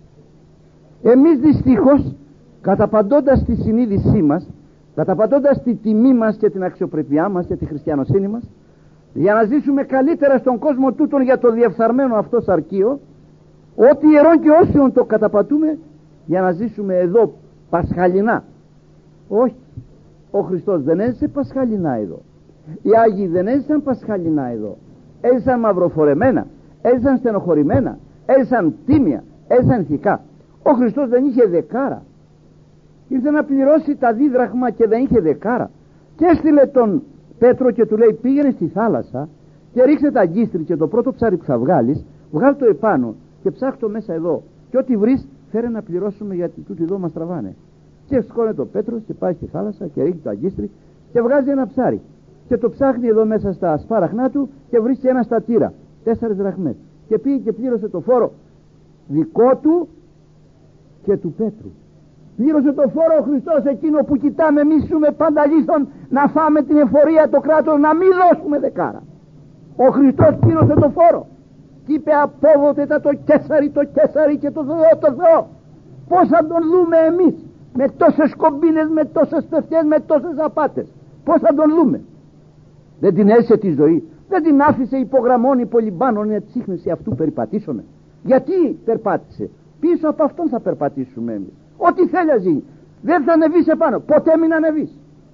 Εμείς δυστυχώς, καταπαντώντας τη συνείδησή μας, καταπαντώντας τη τιμή μας και την αξιοπρέπειά μας και τη χριστιανοσύνη μας, για να ζήσουμε καλύτερα στον κόσμο τούτον για το διεφθαρμένο αυτό σαρκείο, ό,τι ιερών και όσιων το καταπατούμε, για να ζήσουμε εδώ πασχαλινά. Όχι, ο Χριστός δεν έζησε πασχαλινά εδώ. Οι Άγιοι δεν έζησαν πασχαλινά εδώ. Έζησαν μαυροφορεμένα, έζησαν στενοχωρημένα, έζησαν τίμια, έζησαν ηθικά. Ο Χριστός δεν είχε δεκάρα. Ήρθε να πληρώσει τα δίδραχμα και δεν είχε δεκάρα. Και έστειλε τον Πέτρο και του λέει, πήγαινε στη θάλασσα και ρίξε τα αγκίστρι και το πρώτο ψάρι που θα βγάλεις, βγάλ το επάνω και ψάχ το μέσα εδώ, και ό,τι βρεις φέρε να πληρώσουμε, γιατί τούτοι εδώ μας τραβάνε. Και σηκώνεται ο Πέτρος και πάει στη θάλασσα και ρίχνει το αγκίστρι και βγάζει ένα ψάρι και το ψάχνει εδώ μέσα στα σπάραχνά του και βρίσκει ένα στατήρα 4 δραχμές και πήγε και πλήρωσε το φόρο δικό του και του Πέτρου. Πλήρωσε το φόρο ο Χριστός, εκείνο που κοιτάμε εμείς ζούμε πανταλήθων να φάμε την εφορία, το κράτος, να μην δώσουμε δεκάρα. Ο Χριστός πλήρωσε το φόρο και είπε, απόδοτε τα το Κέσαρι και το Θεό το Θεό. Πώς θα τον δούμε εμείς με τόσες κομπίνες, με τόσες πευτιές, με τόσες απάτες? Πώς θα τον δούμε? Δεν την έζησε τη ζωή, δεν την άφησε υπογραμμών υπολιμπάνων, είναι τσίχνηση αυτού περιπατήσομε. Γιατί περπάτησε? Πίσω από αυτόν θα περπατήσουμε εμείς. Ό,τι θέλει να ζει. Δεν θα ανεβείς επάνω, ποτέ μην ανεβείς.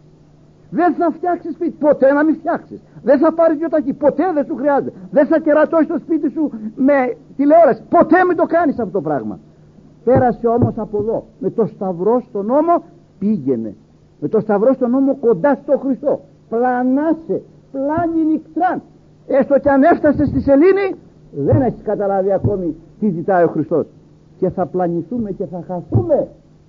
Δεν θα φτιάξεις σπίτι, ποτέ να μην φτιάξεις. Δεν θα πάρεις γιοταχή, ποτέ δεν σου χρειάζεται. Δεν θα κερατώσεις το σπίτι σου με τηλεόραση, ποτέ μην το κάνεις αυτό το πράγμα. Πέρασε όμως από εδώ, με το σταυρό στον νόμο πήγαινε. Με το σταυρό στον νόμο κοντά στο Χριστό. Πλανάσε, πλάνη νικτράν. Έστω και αν έφτασε στη σελήνη, δεν έχεις καταλάβει ακόμη τι ζητάει ο Χριστός. Και θα πλανηθούμε και θα χαθούμε.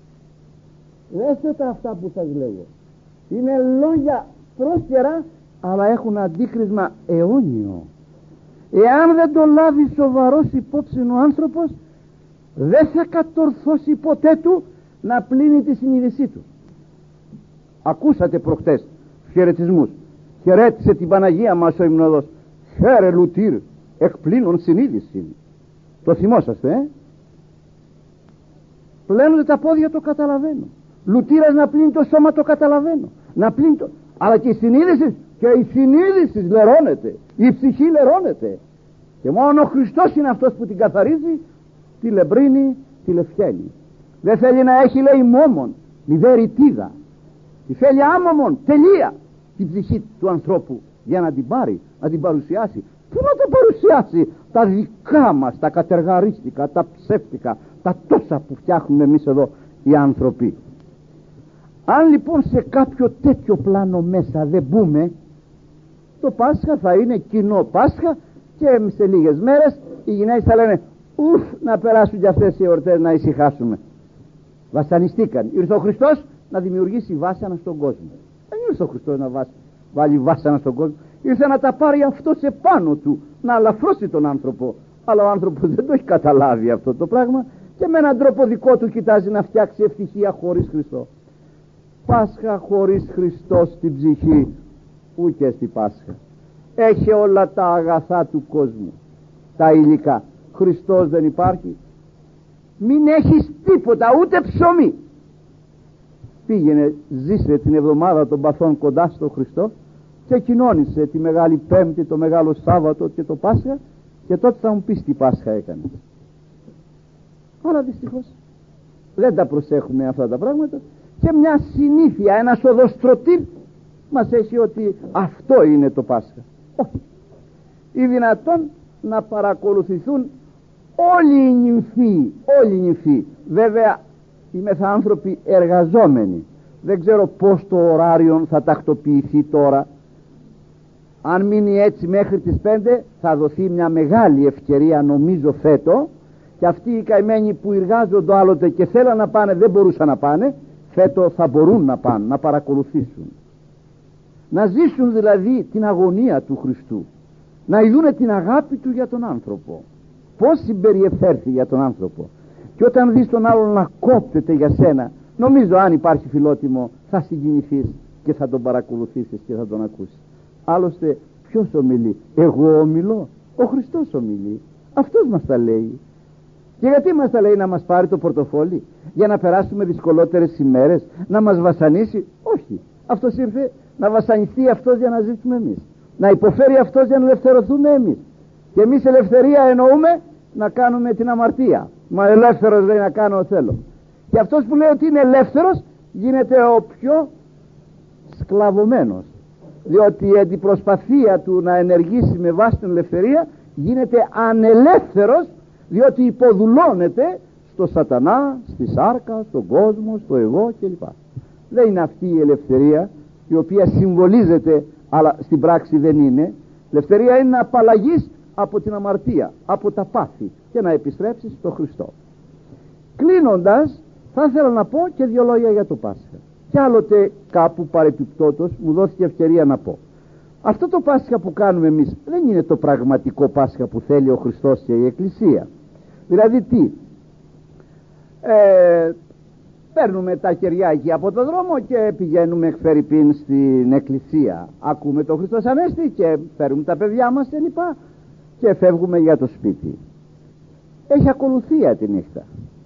Δέστε τα αυτά που σας λέγω. Είναι λόγια πρόσκαιρα, αλλά έχουν αντίκρισμα αιώνιο. Εάν δεν το λάβει σοβαρός υπόψη ο άνθρωπος, δεν θα κατορθώσει ποτέ του να πλύνει τη συνείδησή του. Ακούσατε προχτές χαιρετισμούς. Χαιρέτησε την Παναγία μας ο υμνοδός. Χαίρε λουτήρ, εκπλήνων συνείδηση. Το θυμόσαστε, Πλένονται τα πόδια, το καταλαβαίνω. Λουτήρας να πλύνει το σώμα, το καταλαβαίνω. Να πλύνει το... Αλλά και η συνείδηση, και η συνείδηση λερώνεται, η ψυχή λερώνεται. Και μόνο ο Χριστός είναι αυτός που την καθαρίζει, τη λεμπρίνει, τη λευκαίνει. Δεν θέλει να έχει, λέει, μόμον, μηδεριτίδα. Τη θέλει άμομον, τελεία, την ψυχή του ανθρώπου, για να την πάρει, να την παρουσιάσει. Πού να τα παρουσιάσει? Τα δικά μας, τα κατεργαρίστικα, τα ψεύτικα, τα τόσα που φτιάχνουμε εμείς εδώ οι άνθρωποι. Αν λοιπόν σε κάποιο τέτοιο πλάνο μέσα δεν μπούμε, το Πάσχα θα είναι κοινό Πάσχα και σε λίγες μέρες οι γυναίκες θα λένε ουφ, να περάσουν και αυτές οι εορτές, να ησυχάσουμε. Βασανιστήκαν. Ήρθε ο Χριστός να δημιουργήσει βάσανα στον κόσμο. Δεν ήρθε ο Χριστός να βάλει βάσανα στον κόσμο. Ήρθε να τα πάρει αυτό σε πάνω του, να αλαφρώσει τον άνθρωπο. Αλλά ο άνθρωπος δεν το έχει καταλάβει αυτό το πράγμα και με έναν τρόπο δικό του κοιτάζει να φτιάξει ευτυχία χωρίς Χριστό. Πάσχα χωρίς Χριστό στην ψυχή, ούτε στη Πάσχα. Έχει όλα τα αγαθά του κόσμου, τα υλικά. Χριστός δεν υπάρχει. Μην έχεις τίποτα, ούτε ψωμί. Πήγαινε, ζήσε την εβδομάδα των παθών κοντά στο Χριστό και κοινώνησε τη Μεγάλη Πέμπτη, το Μεγάλο Σάββατο και το Πάσχα, και τότε θα μου πεις τι Πάσχα έκανες. Αλλά δυστυχώς δεν τα προσέχουμε αυτά τα πράγματα και μια συνήθεια, ένας οδοστρωτήρ μας έχει ότι αυτό είναι το Πάσχα. Όχι. Ή δυνατόν να παρακολουθηθούν όλοι οι νυμφοί. Βέβαια είμαι άνθρωποι εργαζόμενοι, δεν ξέρω πως το ωράριο θα τακτοποιηθεί τώρα. Αν μείνει έτσι μέχρι τις 5 θα δοθεί μια μεγάλη ευκαιρία, νομίζω φέτο, και αυτοί οι καημένοι που εργάζονται άλλοτε και θέλαν να πάνε δεν μπορούσαν να πάνε, φέτο θα μπορούν να πάνε, να παρακολουθήσουν, να ζήσουν δηλαδή την αγωνία του Χριστού, να ειδούνε την αγάπη του για τον άνθρωπο, πως συμπεριεφέρθη για τον άνθρωπο. Και όταν δεις τον άλλον να κόπτεται για σένα, νομίζω αν υπάρχει φιλότιμο θα συγκινηθείς και θα τον παρακολουθήσεις και θα τον ακούσεις. Άλλωστε ποιος ομιλεί? Εγώ ομιλώ? Ο Χριστός ομιλεί. Αυτός μας τα λέει. Και γιατί μας τα λέει? Να μας πάρει το πορτοφόλι, για να περάσουμε δυσκολότερες ημέρες, να μας βασανίσει? Όχι. Αυτός ήρθε να βασανιστεί αυτός για να ζήσουμε εμείς, να υποφέρει αυτός για να ελευθερωθούμε εμείς. Και εμείς ελευθερία εννοούμε να κάνουμε την αμαρτία. Μα ελεύθερος λέει να κάνω θέλω. Και αυτός που λέει ότι είναι ελεύθερος γίνεται ο πιο σκλαβωμένος, διότι η αντιπροσπαθία του να ενεργήσει με βάση την ελευθερία γίνεται ανελεύθερος, διότι υποδουλώνεται στο σατανά, στη σάρκα, στον κόσμο, στο εγώ κλπ. Δεν είναι αυτή η ελευθερία η οποία συμβολίζεται αλλά στην πράξη δεν είναι. Ελευθερία είναι να απαλλαγείς από την αμαρτία, από τα πάθη και να επιστρέψεις στο Χριστό. Κλείνοντας, θα ήθελα να πω και 2 λόγια για το Πάσχα. Κι άλλοτε κάπου παρεπιπτόντως μου δόθηκε ευκαιρία να πω. Αυτό το Πάσχα που κάνουμε εμείς δεν είναι το πραγματικό Πάσχα που θέλει ο Χριστός και η Εκκλησία. Δηλαδή τι? Παίρνουμε τα κεριά από το δρόμο και πηγαίνουμε εκφερειπίν στην εκκλησία, ακούμε τον Χριστός Ανέστη και φέρουμε τα παιδιά μας και λοιπά και φεύγουμε για το σπίτι. Έχει ακολουθία τη νύχτα,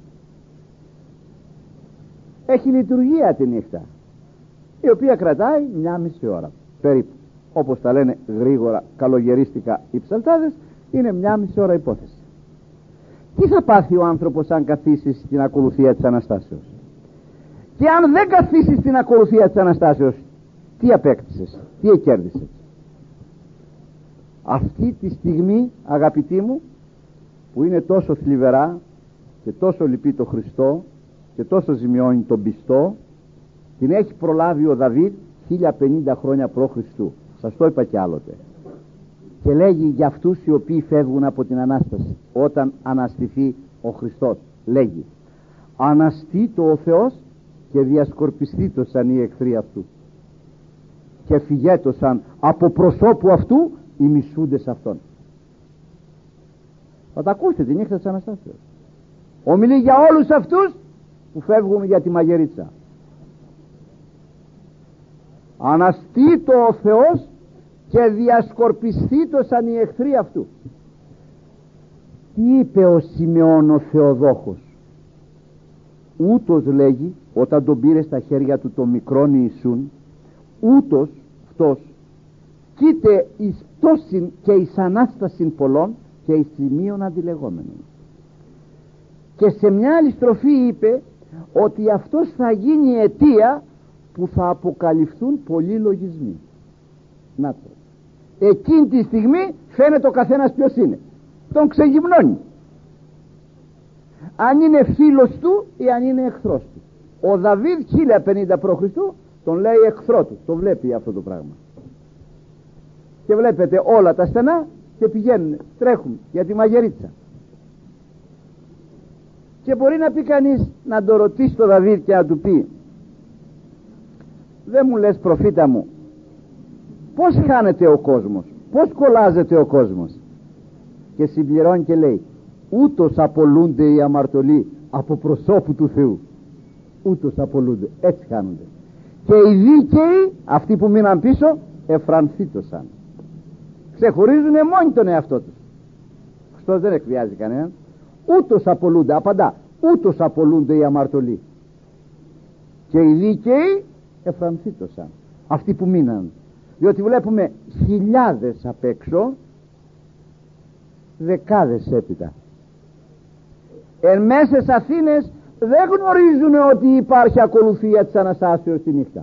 έχει λειτουργία τη νύχτα, η οποία κρατάει 1,5 ώρα περίπου. Όπως τα λένε γρήγορα καλογερίστικα οι ψαλτάδες, είναι 1,5 ώρα υπόθεση. Τι θα πάθει ο άνθρωπος αν καθίσει στην ακολουθία της Αναστάσεως? Και αν δεν καθίσεις στην ακολουθία της Αναστάσεως, τι απέκτησες, τι εκέρδισες? Αυτή τη στιγμή, αγαπητοί μου, που είναι τόσο θλιβερά και τόσο λυπεί το Χριστό και τόσο ζημιώνει τον πιστό, την έχει προλάβει ο Δαβίδ 1050 χρόνια π.Χ. Σας το είπα κι άλλοτε. Και λέγει για αυτούς οι οποίοι φεύγουν από την Ανάσταση, όταν αναστηθεί ο Χριστός, λέγει: αναστήτω ο Θεός και διασκορπιστήτωσαν οι εχθροί αυτού και φυγέτωσαν από προσώπου αυτού οι μισούντες αυτών. Θα τα ακούσετε τη νύχτα της Αναστάσεως. Ομιλεί για όλους αυτούς που φεύγουν για τη μαγερίτσα. Αναστήτω ο Θεός και διασκορπιστήτωσαν οι εχθροί αυτού. Τι είπε ο Σιμεών ο Θεοδόχος? Ούτως λέγει, όταν τον πήρε στα χέρια του το μικρόν Ιησούν, ούτως αυτός κοίται εις πτώσιν και εις ανάστασιν πολλών και εις σημείων αντιλεγόμενων. Και σε μια άλλη στροφή είπε ότι αυτός θα γίνει αιτία που θα αποκαλυφθούν πολλοί λογισμοί. Να το. Εκείνη τη στιγμή φαίνεται ο καθένας ποιος είναι. Τον ξεγυμνώνει, αν είναι φίλος του ή αν είναι εχθρός του. Ο Δαβίδ 1050 π.Χ. τον λέει εχθρό του, το βλέπει αυτό το πράγμα, και βλέπετε όλα τα στενά και πηγαίνουν, τρέχουν για τη μαγερίτσα. Και μπορεί να πει κανείς, να το ρωτήσει το Δαβίδ και να του πει, δεν μου λες προφήτα μου, πως χάνεται ο κόσμος, πως κολλάζεται ο κόσμος? Και συμπληρώνει και λέει, ούτως απολούνται οι αμαρτωλοί από προσώπου του Θεού. Ούτως απολούνται, έτσι χάνονται. Και οι δίκαιοι, αυτοί που μείναν πίσω, εφρανθήτωσαν. Ξεχωρίζουν μόνοι τον εαυτό τους. Χριστός δεν εκβιάζει κανέναν. Ούτως απολούνται, απαντά, ούτως απολούνται οι αμαρτωλοί. Και οι δίκαιοι εφρανθήτωσαν, αυτοί που μείναν. Διότι βλέπουμε χιλιάδες απ' έξω, δεκάδες έπειτα. Εν μέσες Αθήνες δεν γνωρίζουν ότι υπάρχει ακολουθία της Αναστάσεως τη νύχτα.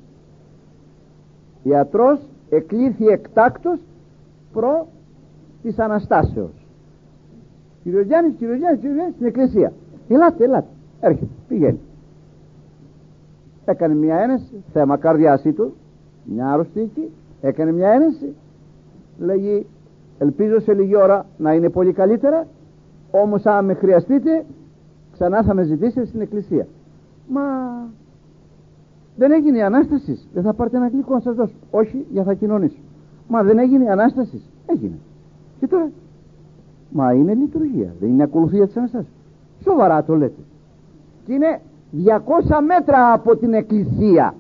Ιατρός εκλήθη εκτάκτος προ της Αναστάσεως. Κύριος Γιάννης στην εκκλησία. Ελάτε, έρχεται, πηγαίνει. Έκανε μια ένεση, θέμα καρδιάς του, μια άρρωστη εκεί, έκανε μια ένεση, λέγει, ελπίζω σε λίγη ώρα να είναι πολύ καλύτερα, όμως αν με χρειαστείτε ξανά θα με ζητήσετε στην εκκλησία. Μα δεν έγινε η Ανάσταση? Δεν θα πάρετε ένα γλυκό να σας δώσω? Όχι, για θα κοινωνήσω. Μα δεν έγινε η Ανάσταση? Έγινε. Και τώρα? Μα είναι λειτουργία, δεν είναι ακολουθία της Αναστάσεως. Σοβαρά το λέτε? Και είναι 200 μέτρα από την εκκλησία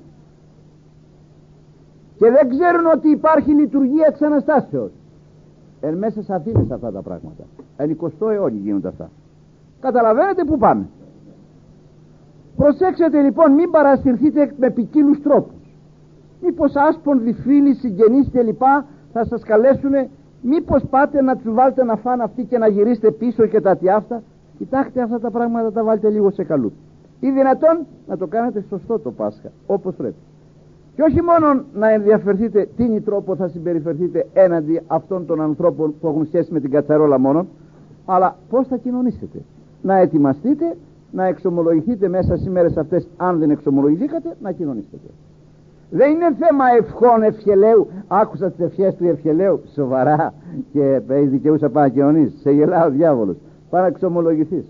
και δεν ξέρουν ότι υπάρχει λειτουργία της Αναστάσεως. Εν μέσα σε Αθήνες αυτά τα πράγματα. Εν 20ο αιώνα γίνονται αυτά. Καταλαβαίνετε που πάμε? Προσέξτε λοιπόν, μην παρασυρθείτε με ποικίλους τρόπους. Μήπως άσπονδοι φίλοι, συγγενείς και λοιπά θα σας καλέσουν, μήπως πάτε να τους βάλετε να φάνε αυτοί και να γυρίσετε πίσω και τα τι αυτά? Κοιτάξτε, αυτά τα πράγματα τα βάλτε λίγο σε καλούπι. Ή δυνατόν να το κάνετε σωστό το Πάσχα, όπως πρέπει. Και όχι μόνο να ενδιαφερθείτε τι τρόπο θα συμπεριφερθείτε έναντι αυτών των ανθρώπων που έχουν σχέση με την κατσαρόλα μόνο, αλλά πώς θα κοινωνήσετε. Να ετοιμαστείτε, να εξομολογηθείτε μέσα στις μέρες αυτές, αν δεν εξομολογηθήκατε, να κοινωνήσετε. Δεν είναι θέμα ευχών ευχελαίου. Άκουσα τις ευχές του ευχελαίου, σοβαρά, και δικαιούσα πάνω να κοινωνήσεις. Σε γελά ο διάβολος. Πάει να εξομολογηθείς.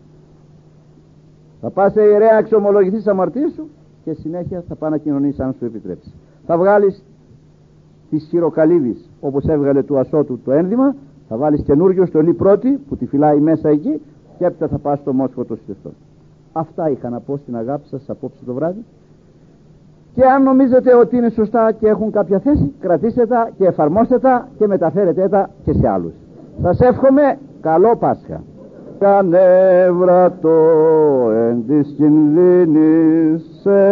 Θα πας σε ιερέα να εξομολογηθείς αμαρτίες σου και συνέχεια θα πάει να κοινωνήσεις, αν σου επιτρέψει. Θα βγάλεις τις χειροκαλύβεις όπως έβγαλε του Ασώτου το ένδυμα, θα βάλεις καινούριο στολή πρώτη που τη φυλάει μέσα εκεί και έπειτα θα πας στο Μόσχο το συστευτό. Αυτά είχα να πω στην αγάπη σας απόψε το βράδυ. Και αν νομίζετε ότι είναι σωστά και έχουν κάποια θέση, κρατήστε τα και εφαρμόστε τα και μεταφέρετε τα και σε άλλους. Σας εύχομαι καλό Πάσχα. Κανεύρατο εν της κινδύνης σε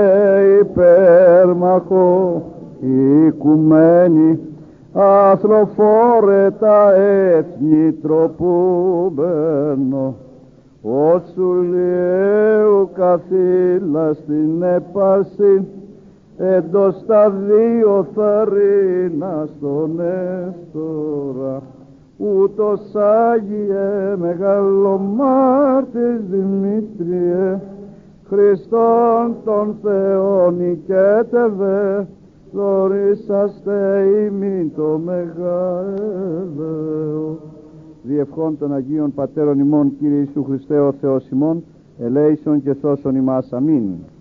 υπέρμαχο οικουμένη, αθροφόρε τα έθνη τροπούμενο, όσου λιέου καθήλα στην έπαρση, εντός τα δύο θαρρύνα στον έστωρα, ούτως Άγιε μεγαλομάρτης Δημήτριε, Χριστόν των Θεών οικέτευε, δωρήσαστε ημίν το μεγάλο. Διευχών των Αγίων Πατέρων ημών, Κύριε Ιησού Χριστέ ο Θεός ημών, ελέησον και σώσον ημάς. Αμήν.